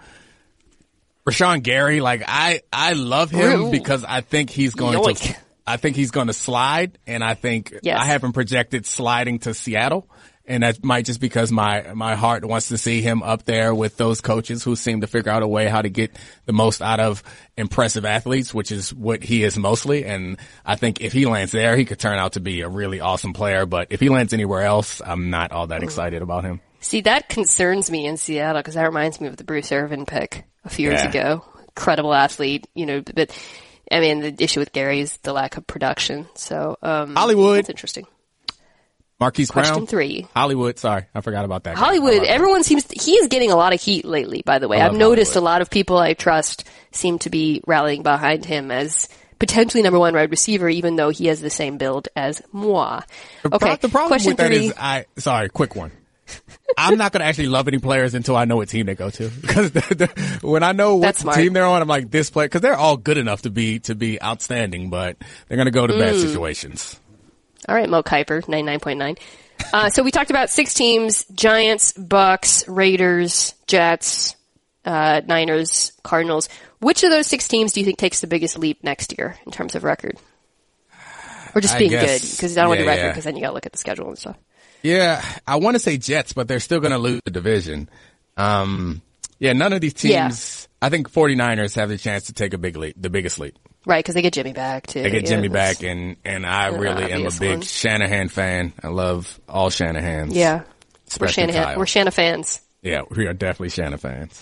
S2: Rashawn Gary, like I I love him
S1: Ooh.
S2: because I think he's going
S1: Yoink.
S2: to I think he's going to slide, and I think
S1: Yes.
S2: I have him projected sliding to Seattle. And that might just because my, my heart wants to see him up there with those coaches who seem to figure out a way how to get the most out of impressive athletes, which is what he is mostly. And I think if he lands there, he could turn out to be a really awesome player. But if he lands anywhere else, I'm not all that excited about him.
S1: See, that concerns me in Seattle because that reminds me of the Bruce Irvin pick a few years
S2: Yeah.
S1: ago. Incredible athlete, you know, but I mean, the issue with Gary is the lack of production. So, um,
S2: Hollywood.
S1: That's interesting.
S2: Marquise
S1: Question
S2: Brown.
S1: three.
S2: Hollywood. Sorry, I forgot about that.
S1: Hollywood,
S2: I love
S1: everyone seems, to, he is getting a lot of heat lately, by the way.
S2: I
S1: I've
S2: love
S1: noticed
S2: Hollywood.
S1: a lot of people I trust seem to be rallying behind him as potentially number one wide receiver, even though he has the same build as moi.
S2: The,
S1: Okay,
S2: pro- the problem
S1: question
S2: with that
S1: three.
S2: is, I sorry, quick one. I'm not going to actually love any players until I know what team they go to. Because the, the, when I know what
S1: That's smart.
S2: team they're on, I'm like, this player, because they're all good enough to be to be outstanding, but they're going to go to bad
S1: Mm.
S2: situations.
S1: All right, Mo Kiper, ninety-nine point nine. Uh, so we talked about six teams: Giants, Bucks, Raiders, Jets, uh, Niners, Cardinals. Which of those six teams do you think takes the biggest leap next year in terms of record? Or just
S2: I
S1: being
S2: guess-
S1: good? Because I don't want
S2: yeah,
S1: the record,
S2: yeah.
S1: because then you got to look at the schedule and stuff.
S2: Yeah, I want to say Jets, but they're still going to lose the division. Um, yeah, none of these teams. I think 49ers have the chance to take a big leap, the biggest leap.
S1: Right, because they get Jimmy back, too.
S2: They get
S1: Yeah,
S2: Jimmy
S1: that's-
S2: back, and and I
S1: the
S2: really am a
S1: obvious
S2: big
S1: one.
S2: Shanahan fan. I love all Shanahans.
S1: Yeah. We're
S2: especially
S1: Shanahan.
S2: Kyle.
S1: We're Shana fans.
S2: Yeah, we are definitely Shanna fans.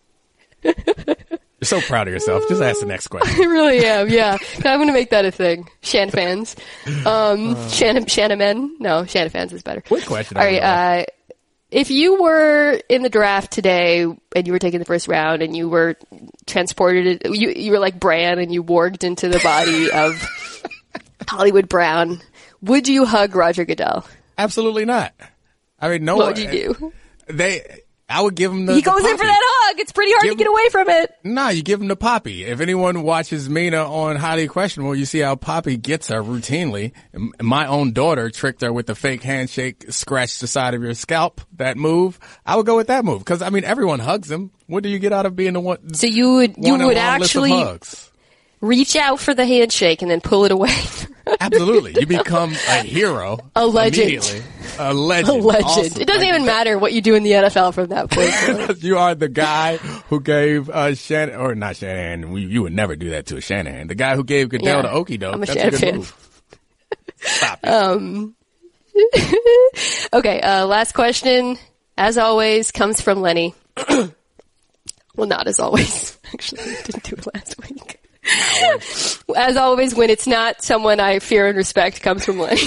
S2: You're so proud of yourself. Just ask the next
S1: I
S2: question.
S1: really am, yeah. I'm going to make that a thing. Shan fans. Um, Shan, Shanna men? No, Shanna fans is better.
S2: Quick question.
S1: All right, uh, if you were in the draft today and you were taking the first round and you were transported, you, you were like Bran and you warged into the body of Hollywood Brown, would you hug Roger Goodell?
S2: Absolutely not. I mean, no.
S1: What would you do?
S2: They, I would give him the.
S1: He
S2: the
S1: goes in for
S2: poppy.
S1: that hug. It's pretty hard
S2: Give
S1: to get
S2: him-
S1: away from it.
S2: Nah, you give him the poppy. If anyone watches Mina on Highly Questionable, you see how Poppy gets her routinely. M- My own daughter tricked her with the fake handshake, scratch the side of your scalp, that move. I would go with that move. Cause I mean, everyone hugs him. What do you get out of being the one?
S1: So you would, you
S2: one in a
S1: would
S2: long list of
S1: actually
S2: hugs?
S1: reach out for the handshake and then pull it away.
S2: Absolutely. You become a hero.
S1: A legend.
S2: Immediately. A legend.
S1: A legend.
S2: Awesome.
S1: It doesn't
S2: Like,
S1: even matter what you do in the N F L from that point forward.
S2: You are the guy who gave uh Shan or not Shanahan. We, you would never do that to a Shanahan. The guy who gave Goodell
S1: Yeah,
S2: the okie doke.
S1: I'm a
S2: That's
S1: Shanahan
S2: a good
S1: fan.
S2: move. Stop it.
S1: Um, Okay, uh, last question, as always, comes from Lenny. Well, not as always. Actually, I didn't do it last week. As always, when it's not someone I fear and respect, comes from Lenny.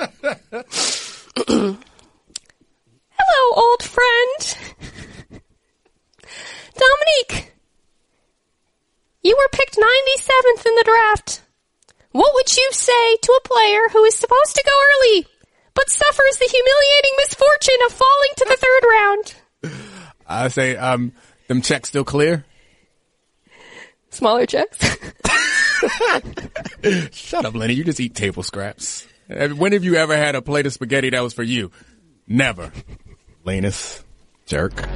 S1: Hello, old friend. Dominique, you were picked ninety-seventh in the draft. What would you say to a player who is supposed to go early, but suffers the humiliating misfortune of falling to the third round?
S2: I say, um, them checks still clear?
S1: Smaller checks?
S2: Shut up, Lenny. You just eat table scraps. When have you ever had a plate of spaghetti that was for you? Never. Linus. Jerk.